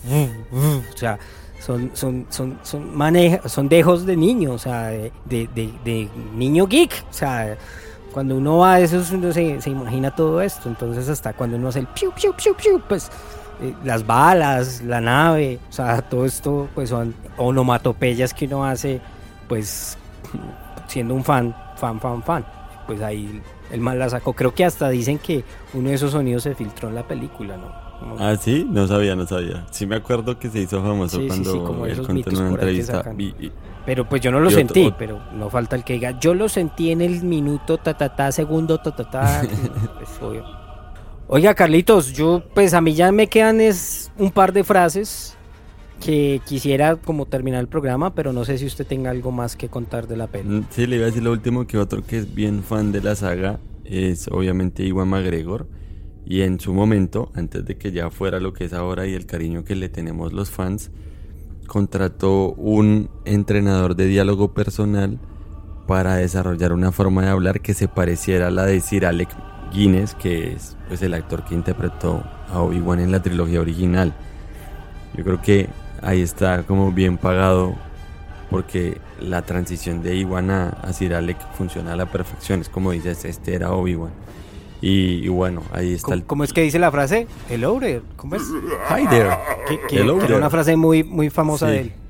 o sea, son, son, son, son, maneja, son dejos de niño, o sea, de, de, de, de niño geek, o sea, cuando uno va a eso, uno se, se imagina todo esto. Entonces hasta cuando uno hace el piu, piu, piu, piu, pues eh, las balas, la nave, o sea, todo esto pues son onomatopeyas que uno hace, pues siendo un fan, fan, fan, fan. Pues ahí el mal la sacó. Creo que hasta dicen que uno de esos sonidos se filtró en la película, ¿no? Como... Ah, sí, no sabía, no sabía. Sí me acuerdo que se hizo famoso sí, cuando sí, sí, como él contó en una entrevista. Y, y, pero pues yo no lo sentí, otro, pero no falta el que diga, yo lo sentí en el minuto ta ta ta, segundo ta ta ta. Pues, obvio. Oiga, Carlitos, yo pues a mí ya me quedan es un par de frases que quisiera como terminar el programa, pero no sé si usted tenga algo más que contar de la peli. Sí, le iba a decir lo último, que otro que es bien fan de la saga es obviamente Ewan McGregor. Y en su momento, antes de que ya fuera lo que es ahora y el cariño que le tenemos los fans, contrató un entrenador de diálogo personal para desarrollar una forma de hablar que se pareciera a la de Sir Alec Guinness, que es pues el actor que interpretó a Obi-Wan en la trilogía original. Yo creo que ahí está como bien pagado, porque la transición de Ewan a, a Sir Alec funciona a la perfección. Es como dices, este era Obi-Wan. Y, y bueno, ahí está. ¿Cómo, el... ¿Cómo es que dice la frase? Hello there. ¿Cómo es? Hi there. Que, que, Hello que there. Era una frase muy, muy famosa sí. de él.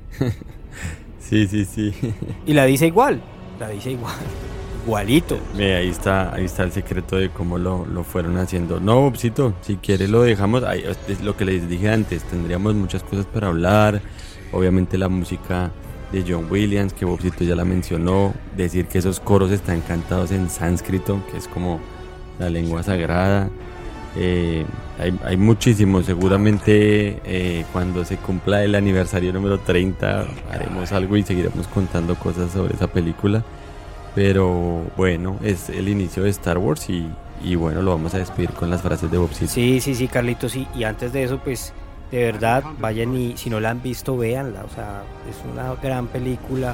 Sí, sí, sí. Y la dice igual. La dice igual. Igualito. Mira, ahí está, ahí está el secreto de cómo lo, lo fueron haciendo. No, Bobcito, si quiere lo dejamos. Ahí, es lo que les dije antes, tendríamos muchas cosas para hablar. Obviamente la música de John Williams, que Bobcito ya la mencionó. Decir que esos coros están cantados en sánscrito, que es como la lengua sagrada. Eh, hay, hay muchísimos. Seguramente eh, cuando se cumpla el aniversario número treinta haremos algo y seguiremos contando cosas sobre esa película. Pero bueno, es el inicio de Star Wars y, y bueno, lo vamos a despedir con las frases de Bobcito. Sí, sí, sí, Carlitos, sí. Y antes de eso, pues de verdad, vayan y si no la han visto, véanla. O sea, es una gran película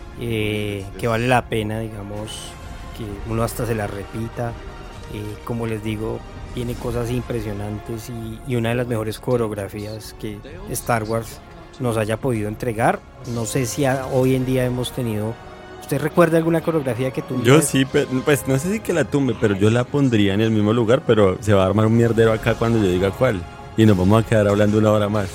eh, que vale la pena, digamos, que uno hasta se la repita. Eh, como les digo, tiene cosas impresionantes y, y una de las mejores coreografías que Star Wars nos haya podido entregar. No sé si a, hoy en día hemos tenido... ¿Usted recuerda alguna coreografía que tumbe? Yo sí, pero, pues no sé si que la tumbe, pero yo la pondría en el mismo lugar, pero se va a armar un mierdero acá cuando yo diga cuál. Y nos vamos a quedar hablando una hora más.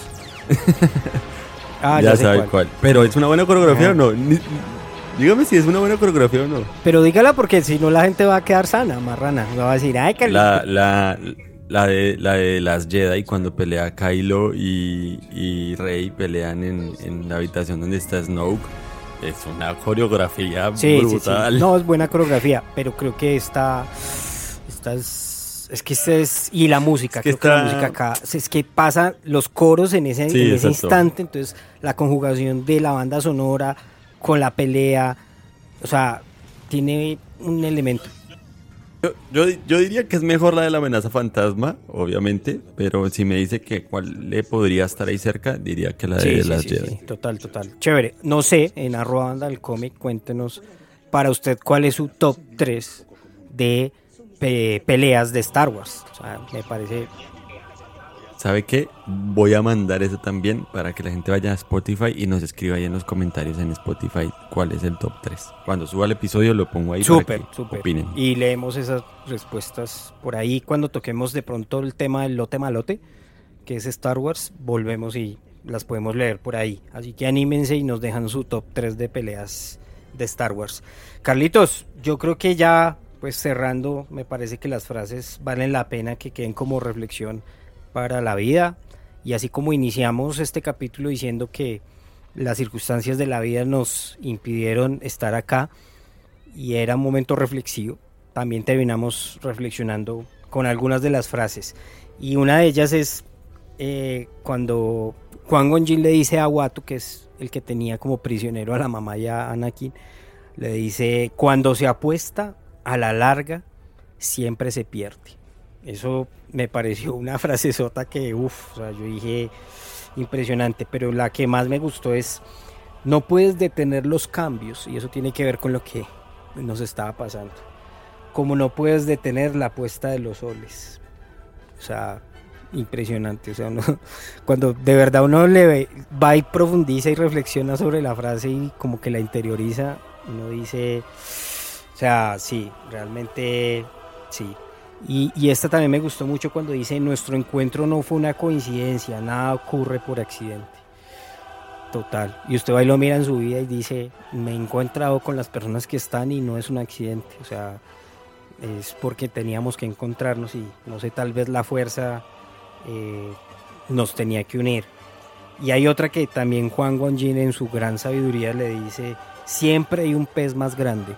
Ah, ya ya sabe cuál. cuál. Pero ¿es una buena coreografía ah. o no? Ni, dígame si es una buena coreografía o no. Pero dígala, porque si no la gente va a quedar sana, marrana. Va a decir, ay, Carlitos. La, la, la, de, la de las Jedi, cuando pelea Kylo y, y Rey pelean en, en la habitación donde está Snoke. Es una coreografía sí, brutal. Sí, sí. No, es buena coreografía, pero creo que esta, esta es, es que esta es, y la música, es que creo está... que la música acá, es que pasa los coros en ese, sí, en ese instante, entonces la conjugación de la banda sonora con la pelea, o sea, tiene un elemento. Yo, yo, yo diría que es mejor la de la amenaza fantasma, obviamente, pero si me dice que cuál le podría estar ahí cerca, diría que la de sí, sí, las sí, Jedi. Sí, total, total. Chévere. No sé, en arroba banda del cómic, cuéntenos para usted cuál es su top tres de pe- peleas de Star Wars. O sea, me parece... ¿Sabe qué? Voy a mandar eso también para que la gente vaya a Spotify y nos escriba ahí en los comentarios en Spotify cuál es el top tres. Cuando suba el episodio lo pongo ahí súper, para que súper. opinen. Y leemos esas respuestas por ahí cuando toquemos de pronto el tema del lote malote, que es Star Wars, volvemos y las podemos leer por ahí. Así que anímense y nos dejan su top tres de peleas de Star Wars. Carlitos, yo creo que ya pues cerrando, me parece que las frases valen la pena que queden como reflexión para la vida, y así como iniciamos este capítulo diciendo que las circunstancias de la vida nos impidieron estar acá y era un momento reflexivo, también terminamos reflexionando con algunas de las frases, y una de ellas es eh, cuando Qui-Gon Jinn le dice a Watto, que es el que tenía como prisionero a la mamá y a Anakin, le dice: cuando se apuesta, a la larga siempre se pierde. Eso me pareció una frasezota que, uff, o sea, yo dije impresionante, pero la que más me gustó es, no puedes detener los cambios, y eso tiene que ver con lo que nos estaba pasando, como no puedes detener la puesta de los soles. O sea, impresionante, o sea, uno, cuando de verdad uno le ve, va y profundiza y reflexiona sobre la frase y como que la interioriza, uno dice, o sea, sí, realmente sí. Y, y esta también me gustó mucho cuando dice, nuestro encuentro no fue una coincidencia, nada ocurre por accidente. Total. Y usted va y lo mira en su vida y dice, me he encontrado con las personas que están y no es un accidente. O sea, es porque teníamos que encontrarnos y no sé, tal vez la fuerza eh, nos tenía que unir. Y hay otra que también Juan Gonjin en su gran sabiduría le dice, siempre hay un pez más grande.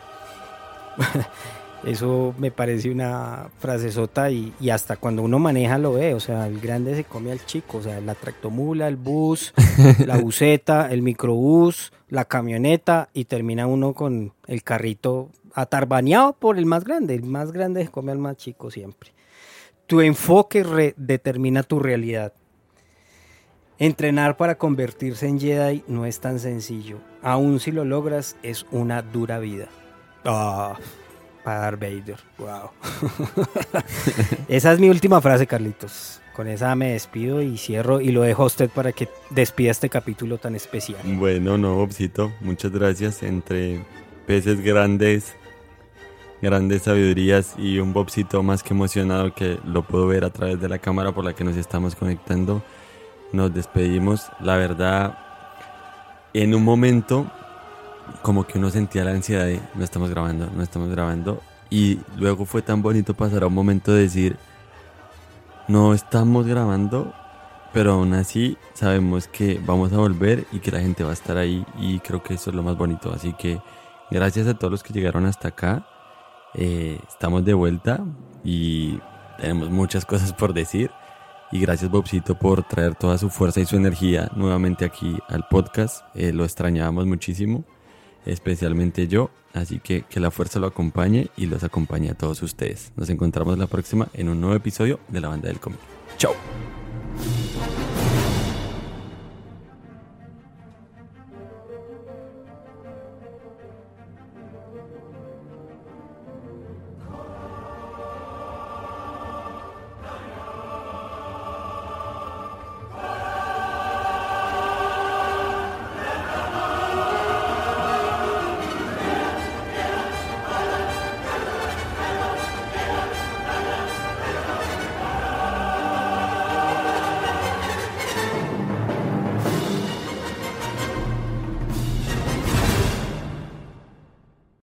Eso me parece una frasezota y, y hasta cuando uno maneja lo ve, o sea, el grande se come al chico, o sea, la tractomula, el bus, la buseta, el microbús, la camioneta y termina uno con el carrito atarbaneado por el más grande, el más grande se come al más chico siempre. Tu enfoque re- determina tu realidad. Entrenar para convertirse en Jedi no es tan sencillo, aun si lo logras es una dura vida. Ah... Oh. Darth Vader, wow. Esa es mi última frase, Carlitos. Con esa me despido y cierro y lo dejo a usted para que despida este capítulo tan especial. Bueno, no, Bobcito, muchas gracias. Entre peces grandes, grandes sabidurías y un Bobcito más que emocionado que lo puedo ver a través de la cámara por la que nos estamos conectando, nos despedimos. La verdad, en un momento como que uno sentía la ansiedad de no estamos grabando, no estamos grabando, y luego fue tan bonito pasar a un momento de decir no estamos grabando, pero aún así sabemos que vamos a volver y que la gente va a estar ahí, y creo que eso es lo más bonito. Así que gracias a todos los que llegaron hasta acá. Eh, estamos de vuelta y tenemos muchas cosas por decir, y gracias, Bobcito, por traer toda su fuerza y su energía nuevamente aquí al podcast. Eh, lo extrañábamos muchísimo, especialmente yo, así que que la fuerza lo acompañe y los acompañe a todos ustedes. Nos encontramos la próxima en un nuevo episodio de La Banda del Cómic. ¡Chao!